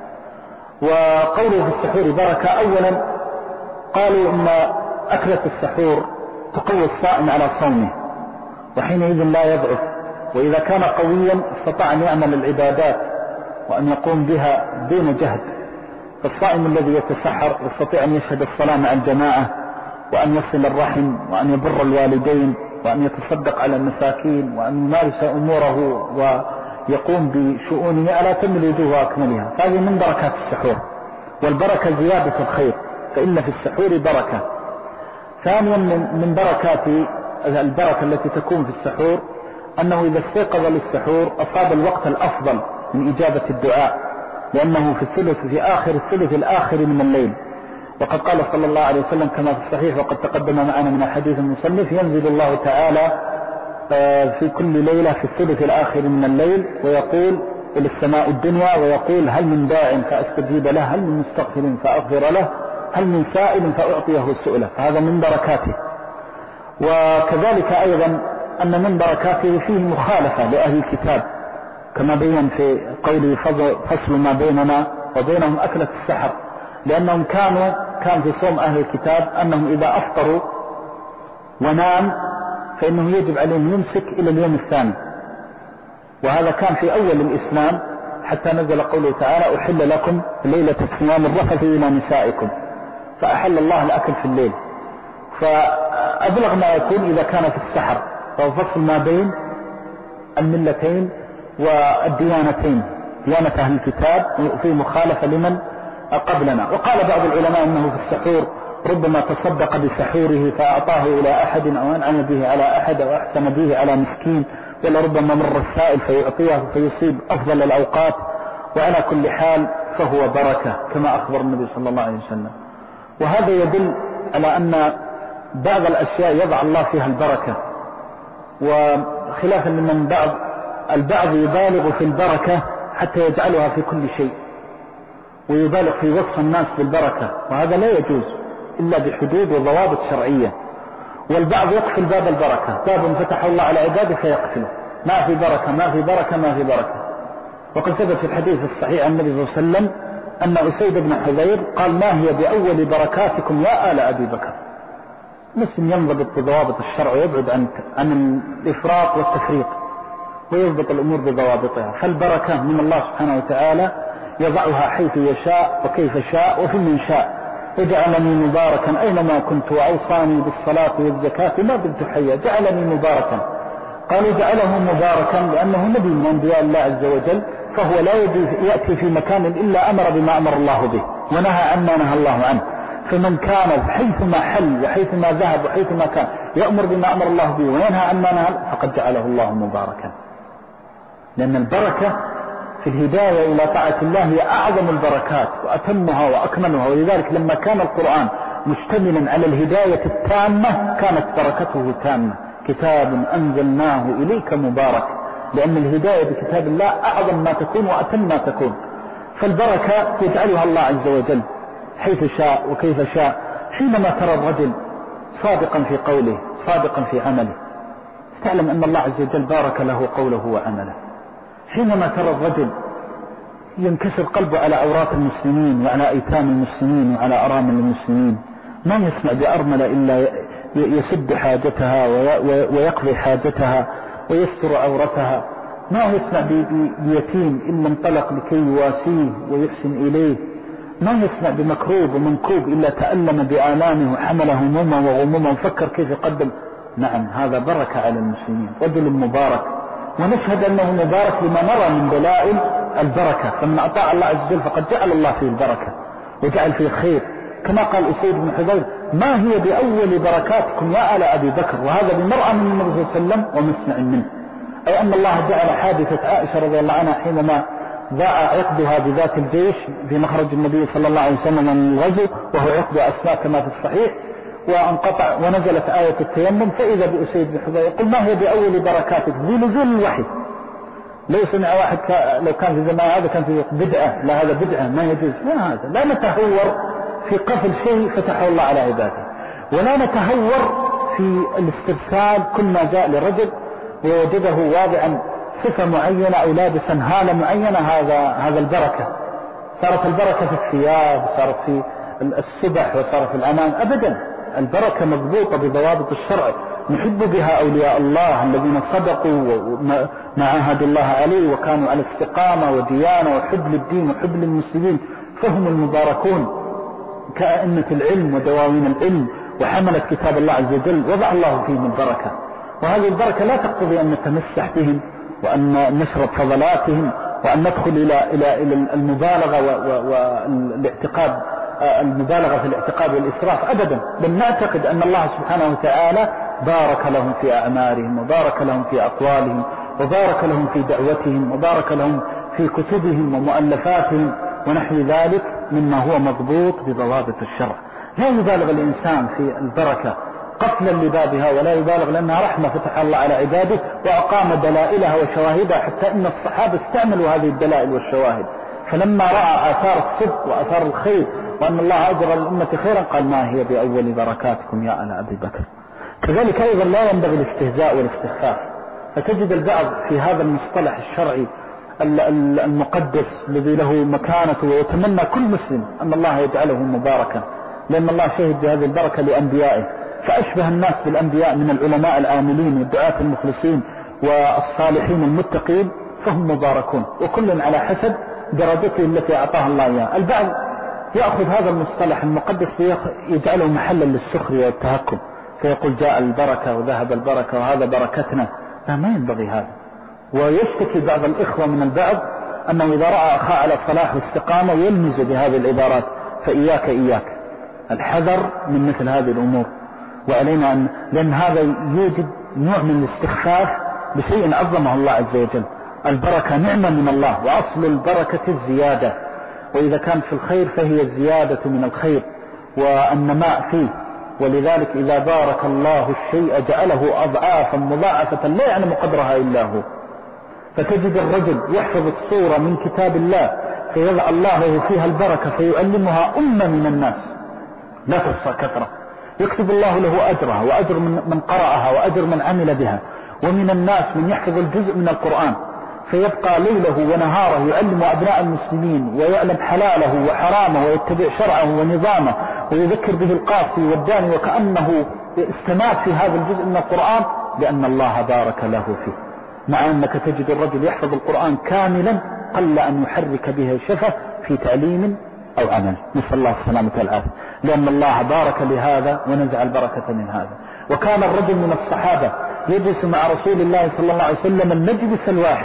وقوله في السحور بركة، أولا قالوا إن أكلة السحور تقوي الصائم على صومه، وحينئذ لا يضعف، وإذا كان قويا استطاع أن يعمل العبادات وأن يقوم بها دون جهد. فالصائم الذي يتسحر يستطيع أن يشهد الصلاة مع الجماعة، وأن يصل الرحم، وأن يبر الوالدين، وأن يتصدق على المساكين، وأن يمارس أموره ويقوم بشؤونه على تم الوجوه وأكملها. هذه من بركات السحور. والبركة زيادة الخير، فإن في السحور بركة. ثانيا من بركات البركة التي تكون في السحور أنه إذا استيقظ للسحور أصاب الوقت الأفضل من إجابة الدعاء، لأنه في الثلث في آخر الثلث الآخر من الليل. وقد قال صلى الله عليه وسلم كما في الصحيح وقد تقدم معنا من حديث المصنف: ينزل الله تعالى في كل ليلة في الثلث الآخر من الليل ويقول إلى السماء الدنيا ويقول: هل من داع فأستجيب له، هل من مستغفر فأغفر له، هل من سائل فأعطيه السؤلة. فهذا من بركاته. وكذلك أيضا أن من بركاته فيه مخالفة لأهل الكتاب، كما بين في قوله: فصل ما بيننا وبينهم أكلة السحر، لأنهم كانوا كان في صوم أهل الكتاب أنهم إذا أفطروا ونام فإنه يجب عليهم يمسك إلى اليوم الثاني. وهذا كان في أول الإسلام، حتى نزل قوله تعالى: أحل لكم ليلة الصيام الرفث إلى نسائكم. فأحل الله الأكل في الليل. فأبلغ ما يكون إذا كان في السحر، فهو فصل ما بين الملتين والديانتين، ديانة أهل الكتاب في مخالفة لمن قبلنا. وقال بعض العلماء أنه في السحور ربما تصدق بسحوره فأعطاه إلى أحد أو أنعم به على أحد أو أحسن به على مسكين، ولا ربما مر السائل فيعطيه فيصيب أفضل الأوقات. وعلى كل حال فهو بركة كما أخبر النبي صلى الله عليه وسلم. وهذا يدل على أن بعض الأشياء يضع الله فيها البركة، وخلافا من بعض البعض يبالغ في البركة حتى يجعلها في كل شيء، ويبالغ في وصف الناس بالبركة، وهذا لا يجوز إلا بحدود وضوابط شرعية. والبعض يقفل باب البركة، باب فتح الله على عباده فيقفله، ما في بركة ما في بركة ما في بركة. وقد ثبت في الحديث الصحيح عن النبي صلى الله عليه وسلم أن أسيد بن حذير قال: ما هي بأول بركاتكم يا آل أبي بكر. مسلم ينضبط بضوابط الشرع ويبعد عن عن الإفراط والتفريط، ويضبط الأمور بضوابطها. فالبركة من الله سبحانه وتعالى يضعها حيث يشاء وكيف شاء وفي من شاء. وجعلني مباركا أينما كنت وأوصاني بالصلاة والزكاة ما دمت حيا. جعلني مباركا، قالوا جعله مباركا لأنه نبي من أنبياء الله عز وجل، فهو لا يأتي في مكان إلا أمر بما أمر الله به ونهى عما نهى الله عنه. فمن كان حيثما حل وحيثما ذهب وحيثما كان يأمر بما أمر الله به وينهى عما نهى فقد جعله الله مباركا. لأن البركة في الهداية إلى طاعة الله هي أعظم البركات وأتمها وأكملها. ولذلك لما كان القرآن مشتملا على الهداية التامة كانت بركته تامة. كتاب أنزلناه إليك مبارك، لأن الهداية بكتاب الله أعظم ما تكون وأتم ما تكون. فالبركة يجعلها الله عز وجل حيث شاء وكيف شاء. حينما ترى الرجل صادقا في قوله صادقا في عمله تعلم أن الله عز وجل بارك له قوله وعمله. حينما ترى الرجل ينكسر قلبه على عورات المسلمين وعلى أيتام المسلمين وعلى أرامل المسلمين، ما يسمع بأرملة إلا يسد حاجتها ويقضي حاجتها ويستر عورتها، ما يسمع بيتيم إلا انطلق لكي يواسيه ويحسن إليه، ما يسمع بمكروب ومنكوب إلا تألم بآلامه وحمل هموما وغموما وفكر كيف يقدم. نعم هذا بركة على المسلمين، رجل مبارك، ونشهد أنه مبارك لما نرى من دلائل البركة. فلما أطاع الله عز وجل فقد جعل الله فيه البركة وجعل فيه الخير، كما قال أسيد بن حضير: ما هي بأول بركاتكم يا آل أبي بكر؟ وهذا بمرأة من النبي صلى الله عليه وسلم ومسمع منه، أي أن الله جعل حادثة عائشة رضي الله عنها حينما ضاع عقدها بذات الجيش في مخرج النبي صلى الله عليه وسلم من الغزو، وهو عقد أسماء كما في الصحيح، وانقطع ونزلت آية التيمم، فإذا بأسيد بن حضير يقول: ما هي بأول بركاتك؟ بنزول الوحي. لو سمع واحد لو كان في زمان هذا كان في بدعة، لا هذا بدعة ما يجوز، لا هذا لا نتهور في قفل شيء فتحه الله على عباده، ولا نتهور في الاسترسال كل ما جاء لرجل ووجده واضعا صفة معينة أو لابسا هالة معينة هذا هذا البركة. صارت البركة في الثياب، صارت في السبح، وصارت في الأمان. أبدا، البركة مضبوطة بضوابط الشرع نحب بها أولياء الله الذين صدقوا وما عاهدوا الله عليه وكانوا على استقامة وديانة وحب للدين وحب للمسلمين، فهم المباركون كأئمة العلم ودواوين العلم وحملت كتاب الله عز وجل، وضع الله فيهم البركة. وهذه البركة لا تقتضي أن نتمسح بهم وأن نشرب فضلاتهم وأن ندخل إلى إلى إلى المبالغة والاعتقاد، المبالغة في الاعتقاد والإسراف، أبدا، بل نعتقد أن الله سبحانه وتعالى بارك لهم في أعمارهم وبارك لهم في أقوالهم وبارك لهم في دعوتهم وبارك لهم في كتبهم ومؤلفاتهم ونحو ذلك مما هو مضبوط بضوابط الشرع. لا يبالغ الإنسان في البركة قفلا لبابها، ولا يبالغ لأنها رحمة فتح الله على عباده وأقام دلائلها وشواهدها، حتى إن الصحابة استعملوا هذه الدلائل والشواهد، فلما رأى آثار الصدق وآثار الخير وأن الله أجرى للأمة خيرا قال: ما هي بأول بركاتكم يا آل أبي بكر. كذلك أيضا لا ينبغي الاستهزاء والاستخفاف، فتجد البعض في هذا المصطلح الشرعي المقدس الذي له مكانته، ويتمنى كل مسلم أن الله يجعله مباركا، لأن الله شهد بهذه البركة لأنبيائه، فأشبه الناس بالأنبياء من العلماء العاملين والدعاة المخلصين والصالحين المتقين، فهم مباركون، وكل على حسب درجته التي أعطاها الله إياها. البعض يأخذ هذا المصطلح المقدس ويجعله محلا للسخرية والتهكم، فيقول: جاء البركة وذهب البركة وهذا بركتنا. لا، ما ينبغي هذا. ويشتكي بعض الإخوة من البعض أنه إذا رأى أخاه على صلاح واستقامة يلمز بهذه العبارات، فإياك إياك الحذر من مثل هذه الأمور. وعلينا أن لأن هذا يوجد نوع من الاستخفاف بشيء عظمه الله عز وجل. البركة نعمة من الله، وأصل البركة الزيادة، وإذا كانت في الخير فهي الزيادة من الخير والنماء فيه، ولذلك إذا بارك الله الشيء جعله أضعافا مضاعفة لا يعلم قدرها إلا هو. فتجد الرجل يحفظ الصورة من كتاب الله فيضع الله له فيها البركة فيعلمها أمة من الناس لا تحصى كثرة، يكتب الله له أجرها وأجر من, من قرأها وأجر من عمل بها. ومن الناس من يحفظ الجزء من القرآن فيبقى ليله ونهاره يعلم أبناء المسلمين ويعلم حلاله وحرامه ويتبع شرعه ونظامه ويذكر به القاصي والداني، وكأنه استمات في هذا الجزء من القرآن لأن الله بارك له فيه. مع أنك تجد الرجل يحفظ القرآن كاملا قل أن يحرك به شفة في تعليم أو عمل، نسأل الله السلامة والعافية، لأن الله بارك لهذا ونزع البركة من هذا. وكان الرجل من الصحابة يجلس مع رسول الله صلى الله عليه وسلم المجلس الواحد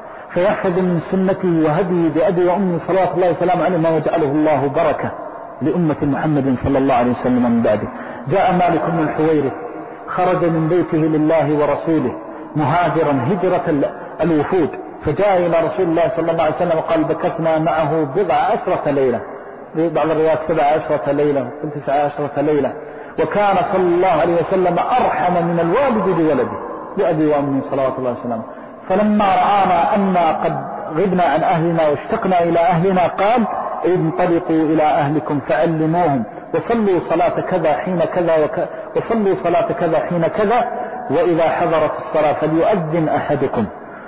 فيحفظ من سنته وهديه بأبي وأمي صلوات الله وسلامه عليه ما وجعله الله بركة لأمة محمد صلى الله عليه وسلم من بعده. جاء مالك بن الحويرث خرج من بيته لله ورسوله مهاجرا هجرة الوفود، فجاء إلى رسول الله صلى الله عليه وسلم وقال: بكتنا معه بضع عشرة ليلة، بعض الروايات سبع عشرة ليلة وتسع عشرة ليلة، وكان صلى الله عليه وسلم أرحم من الوالد بولده بأبي وأمي صلوات الله وسلامه. فلما رآنا أننا قد غبنا عن أهلنا واشتقنا إلى أهلنا قال: انطلقوا إلى أهلكم فعلموهم وصلوا صلاة كذا حين كذا وك... وصلوا صلاة كذا حين كذا، وإذا حضرت الصلاة فليؤذن أحدكم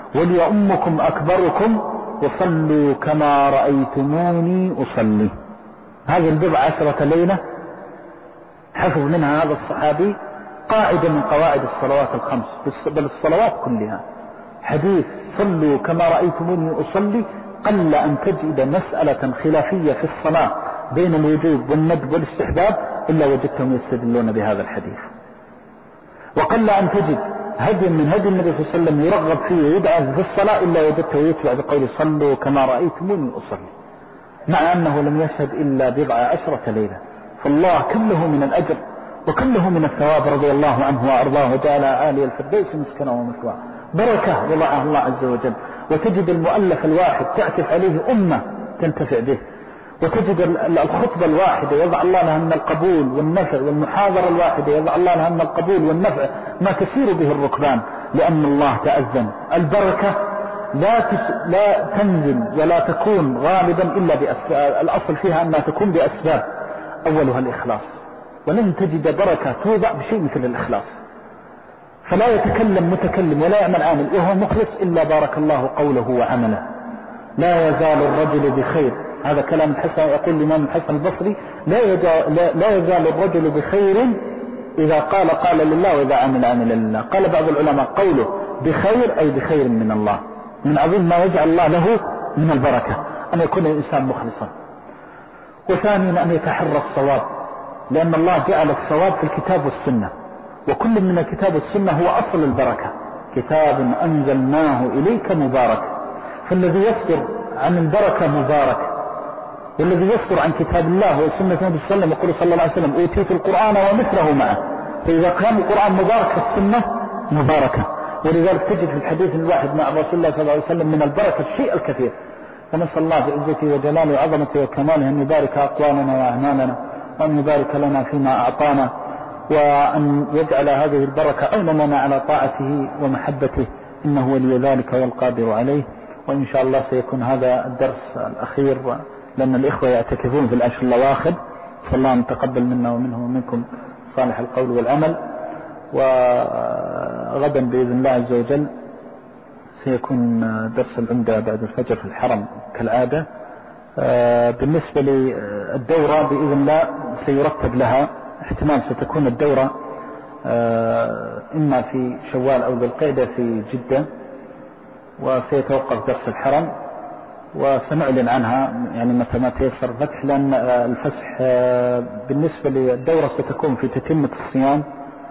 وليؤمكم أكبركم وصلوا كما رأيتموني أصلي. هذه البضع عشرة ليلة حفظ منها هذا الصحابي قاعدة من قواعد الصلوات الخمس، بل الصلوات كلها. حديث صلوا كما رأيتموني أصلي قل أن تجد مسألة خلافية في الصلاة بين الوجوب والندب والاستحباب إلا وجدتهم يستدلون بهذا الحديث. وقل أن تجد هدي من هدي النبي صلى الله عليه وسلم يرغب فيه ويدعى في الصلاة إلا وجدته يتبع بقول صلوا كما رأيتموني أصلي، مع أنه لم يشهد إلا بضع عشرة ليلة. فالله كله من الأجر وكله من الثواب رضي الله عنه وأرضاه وجعل عالي الفردوس مسكنه ومثواه، بركة وضعها الله عز وجل. وتجد المؤلف الواحد تعكف عليه أمة تنتفع به، وتجد الخطبة الواحدة يضع الله لها من القبول والنفع، والمحاضرة الواحدة يضع الله لها من القبول والنفع ما تسير به الركبان، لأن الله تأذن. البركة لا, تس... لا تنزل ولا تكون غالبا إلا بأسباب، الأصل فيها أنها تكون بأسباب، أولها الإخلاص، ولن تجد بركة توضع بشيء مثل الإخلاص. فلا يتكلم متكلم ولا يعمل عامل وهو مخلص إلا بارك الله قوله وعمله. لا يزال الرجل بخير، هذا كلام الحسن، يقول الإمام الحسن البصري لا, لا, لا يزال الرجل بخير إذا قال قال لله وإذا عمل عمل لله. قال بعض العلماء قوله بخير أي بخير من الله، من عظيم ما يجعل الله له من البركة أن يكون الإنسان مخلصا. وثانيا أن يتحرى الصواب، لأن الله جعل الصواب في الكتاب والسنة، وكل من الكتاب والسنة هو أصل البركة. كتاب أنزلناه إليك مبارك، فالذي يصدر عن البركة مبارك، والذي يصدر عن كتاب الله وسنة النبي صلى الله عليه وسلم يقول صلى الله عليه وسلم أوتيت القرآن ومثله معه. فإذا كان القرآن مبارك فالسنة مباركة، ولذلك تجد في الحديث الواحد مع رسول الله صلى الله عليه وسلم من البركة الشيء الكثير. فنسأل الله بعزته وجلاله وعظمته وكماله أن يبارك أقوالنا وأعمالنا، وأن يبارك لنا فيما أعطانا، وأن يجعل هذه البركة عونا لنا على طاعته ومحبته، إنه ولي ذلك والقادر عليه. وإن شاء الله سيكون هذا الدرس الأخير، لأن الإخوة يعتكفون في العشر الأواخر، فالله نتقبل منا ومنهم ومنكم صالح القول والعمل. وغدا بإذن الله عز وجل سيكون درس العمدة بعد الفجر في الحرم كالعادة. بالنسبة للدورة بإذن الله سيرتب لها، احتمال ستكون الدورة إما في شوال أو ذي القعدة في جدة، وسيتوقف درس الحرم وسنعلن عنها يعني متى ما تيسر الفتح، لأن الفسح بالنسبة للدورة ستكون في تتمة الصيام،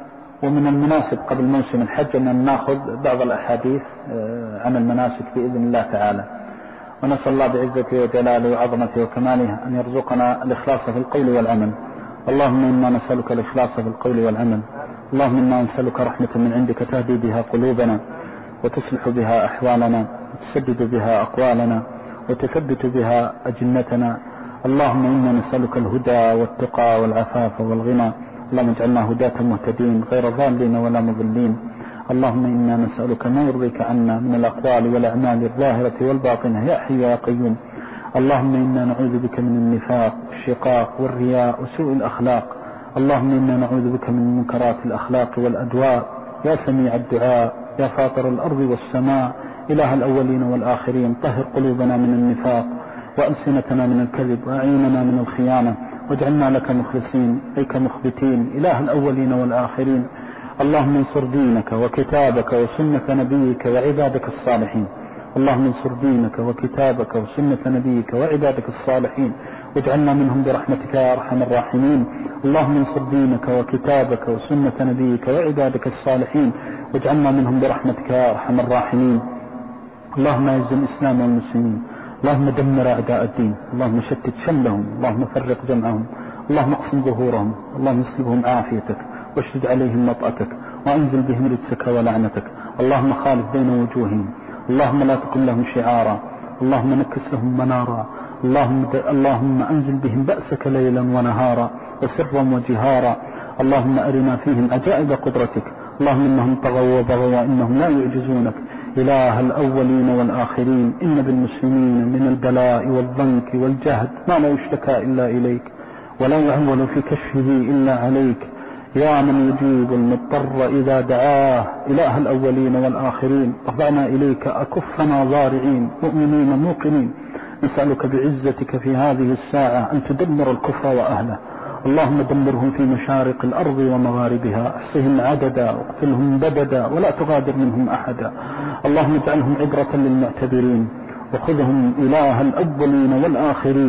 ومن المناسب قبل موسم الحج أن نأخذ بعض الأحاديث عن المناسك بإذن الله تعالى. ونسأل الله بعزته وجلاله وعظمته وكماله أن يرزقنا الإخلاص في القول والعمل. اللهم إنا نسألك الإخلاص في القول والعمل. اللهم إنا نسألك رحمة من عندك تهدي بها قلوبنا وتصلح بها أحوالنا وتسدد بها أقوالنا وتثبت بها أجنتنا. اللهم إنا نسألك الهدى والتقى والعفاف والغنى. اللهم اجعلنا هداة مهتدين غير ضالين ولا مضلين. اللهم إنا نسألك ما يرضيك عنا من الأقوال والأعمال الظاهرة والباطنة يا حي يا قيوم. اللهم إنا نعوذ بك من النفاق والشقاق والرياء وسوء الأخلاق. اللهم إنا نعوذ بك من منكرات الأخلاق والأدواء يا سميع الدعاء يا فاطر الأرض والسماء إله الأولين والآخرين. طهر قلوبنا من النفاق وألسنتنا من الكذب وأعيننا من الخيانة، واجعلنا لك مخلصين لك مخبتين إله الأولين والآخرين. اللهم انصر دينك وكتابك وسنة نبيك وعبادك الصالحين. اللهم انصر دينك وكتابك وسنة نبيك وعبادك الصالحين، واجعلنا منهم برحمتك يا أرحم الراحمين. اللهم انصر دينك وكتابك وسنة نبيك وعبادك الصالحين، واجعلنا منهم برحمتك يا أرحم الراحمين. اللهم اعز الإسلام والمسلمين، اللهم دمر أعداء الدين، اللهم شتت شملهم، اللهم فرق جمعهم، اللهم اقسم ظهورهم، اللهم اصلبهم عافيتك واشدد عليهم وطأتك وانزل بهم رجسك ولعنتك. اللهم خالف بين وجوههم، اللهم لا تكن لهم شعارا، اللهم نكس لهم منارا. اللهم, اللهم انزل بهم بأسك ليلا ونهارا وسرا وجهارا. اللهم أرنا فيهم عجائب قدرتك. اللهم إنهم طغوا وبغوا وإنهم لا يعجزونك إله الأولين والآخرين. إن بالمسلمين من البلاء والضنك والجهد ما لا يشتكى إلا إليك، ولا يعول في كشفه إلا عليك، يا من يجيب المضطر إذا دعاه إله الأولين والآخرين. رفعنا إليك أكفنا ضارعين مؤمنين موقنين، نسألك بعزتك في هذه الساعة أن تدمر الكفر وأهله. اللهم دمرهم في مشارق الأرض ومغاربها، احصهم عددا واقتلهم بددا ولا تغادر منهم أحدا. اللهم اجعلهم عبرة للمعتبرين، وخذهم إله الأولين والآخرين.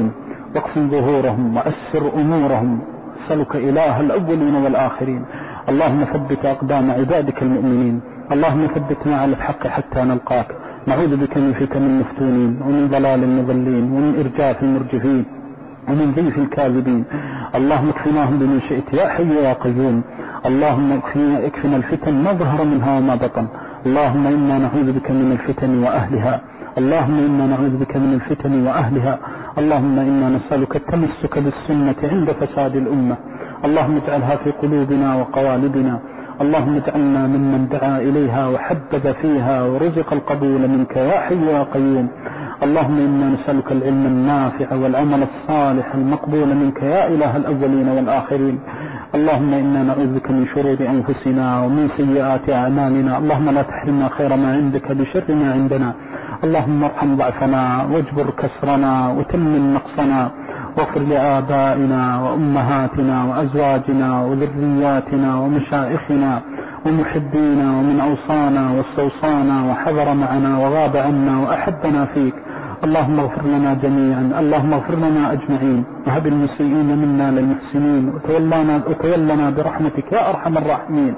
واقسم ظهورهم وأسر أمورهم. أسألك إله الأولين والآخرين اللهم ثبت أقدام عبادك المؤمنين، اللهم ثبتنا على الحق حتى نلقاك. نعوذ بك من فتن المفتونين ومن ضلال المضلين ومن إرجاف المرجفين ومن ضيف الكاذبين. اللهم اكفناهم بما شئت يا حي يا قيوم. اللهم اكفنا, اكفنا الفتن ما ظهر منها وما بطن. اللهم إنا نعوذ بك من الفتن وأهلها. اللهم إنا نعوذ بك من الفتن وأهلها. اللهم إنا نسألك التمسك بالسنة عند فساد الأمة. اللهم اجعلها في قلوبنا وقوالبنا. اللهم اجعلنا ممن دعا إليها وحبب فيها ورزق القبول منك يا حي يا قيوم. اللهم إنا نسألك العلم النافع والعمل الصالح المقبول منك يا إله الأولين والآخرين. اللهم إنا نعوذ بك من شرور أنفسنا ومن سيئات أعمالنا. اللهم لا تحرمنا خير ما عندك بشر ما عندنا. اللهم ارحم ضعفنا واجبر كسرنا وتمم نقصنا، واغفر لآبائنا وأمهاتنا وأزواجنا وذرياتنا ومشائخنا ومحبينا ومن أوصانا واستوصانا وحضر معنا وغاب عنا وأحبنا فيك. اللهم اغفر لنا جميعا، اللهم اغفر لنا أجمعين، وهب المسيئين منا للمحسنين، وتولنا, وتولنا برحمتك يا أرحم الراحمين.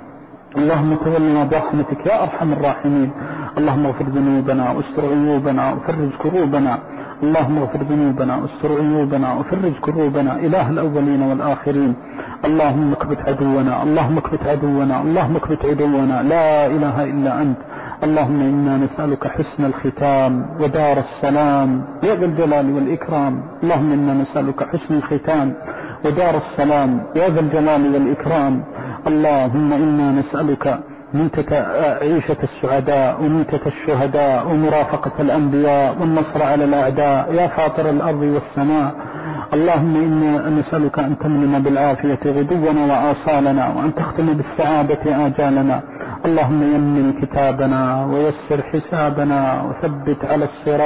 اللهم تولنا برحمتك يا أرحم الراحمين. اللهم اغفر ذنوبنا واستر عيوبنا وفرج كروبنا. اللهم اغفر ذنوبنا واستر عيوبنا وفرج كروبنا إله الأولين والآخرين. اللهم اكبت عدونا، اللهم اكبت عدونا، اللهم اكبت عدونا، لا إله إلا أنت. اللهم إنا نسألك حسن الختام ودار السلام يا ذا الجلال والإكرام. اللهم إنا نسألك حسن الختام ودار السلام يا ذا الجلال والإكرام. اللهم إنا نسألك ميتة عيشة السعداء وميتة الشهداء ومرافقة الأنبياء والنصر على الأعداء يا فاطر الأرض والسماء. اللهم إنا نسألك أن تمننا بالعافية غدونا وآصالنا، وأن تختم بالسعادة آجالنا. اللهم يمن كتابنا ويسر حسابنا وثبت على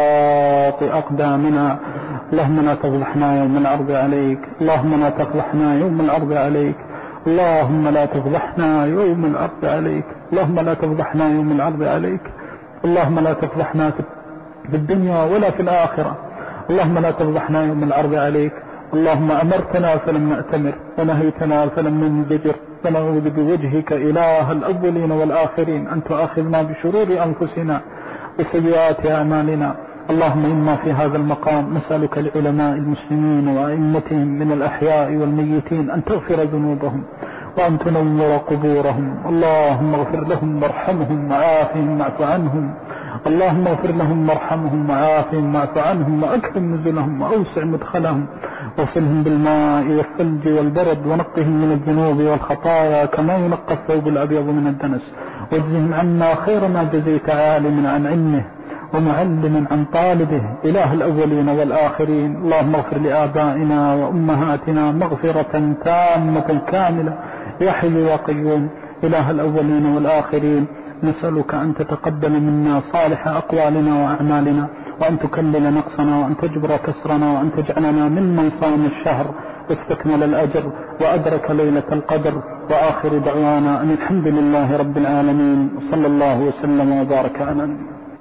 الصراط أقدامنا. اللهم لا تفضحنا يوم العرض عليك، اللهم لا تفضحنا يوم العرض عليك، اللهم لا تفضحنا يوم العرض عليك، اللهم لا تفضحنا يوم العرض عليك، اللهم لا تفضحنا في الدنيا ولا في الآخرة، اللهم لا تفضحنا يوم العرض عليك. اللهم أمرتنا فلم نأتمر ونهيتنا فلم ننزجر، فنعوذ بوجهك إله الأولين والآخرين أن تؤاخذنا بشرور أنفسنا وسيئات أعمالنا. اللهم إنا في هذا المقام نسألك العلماء المسلمين وأئمتهم من الأحياء والميتين أن تغفر ذنوبهم وأن تنور قبورهم. اللهم اغفر لهم وارحمهم وعافهم واعف عنهم. اللهم اغفر لهم وارحمهم وعافهم واعف عنهم وأكرم نزلهم وأوسع مدخلهم وصلهم بالماء والثلج والبرد ونقهم من الذنوب والخطايا كما ينقى الثوب الأبيض من الدنس، واجزهم عنا خير ما جزيت عالم عن علمه ومعلم عن طالبه إله الأولين والآخرين. اللهم اغفر لآبائنا وأمهاتنا مغفرة تامة كاملة يا حي يا قيوم إله الأولين والآخرين. نسألك أن تتقبل منا صالح أقوالنا وأعمالنا، وأن تكلل نقصنا، وأن تجبر كسرنا، وأن تجعلنا ممن صام الشهر واستكمل الأجر وأدرك ليلة القدر. وآخر دعوانا أن الحمد لله رب العالمين، صلى الله وسلم وبارك على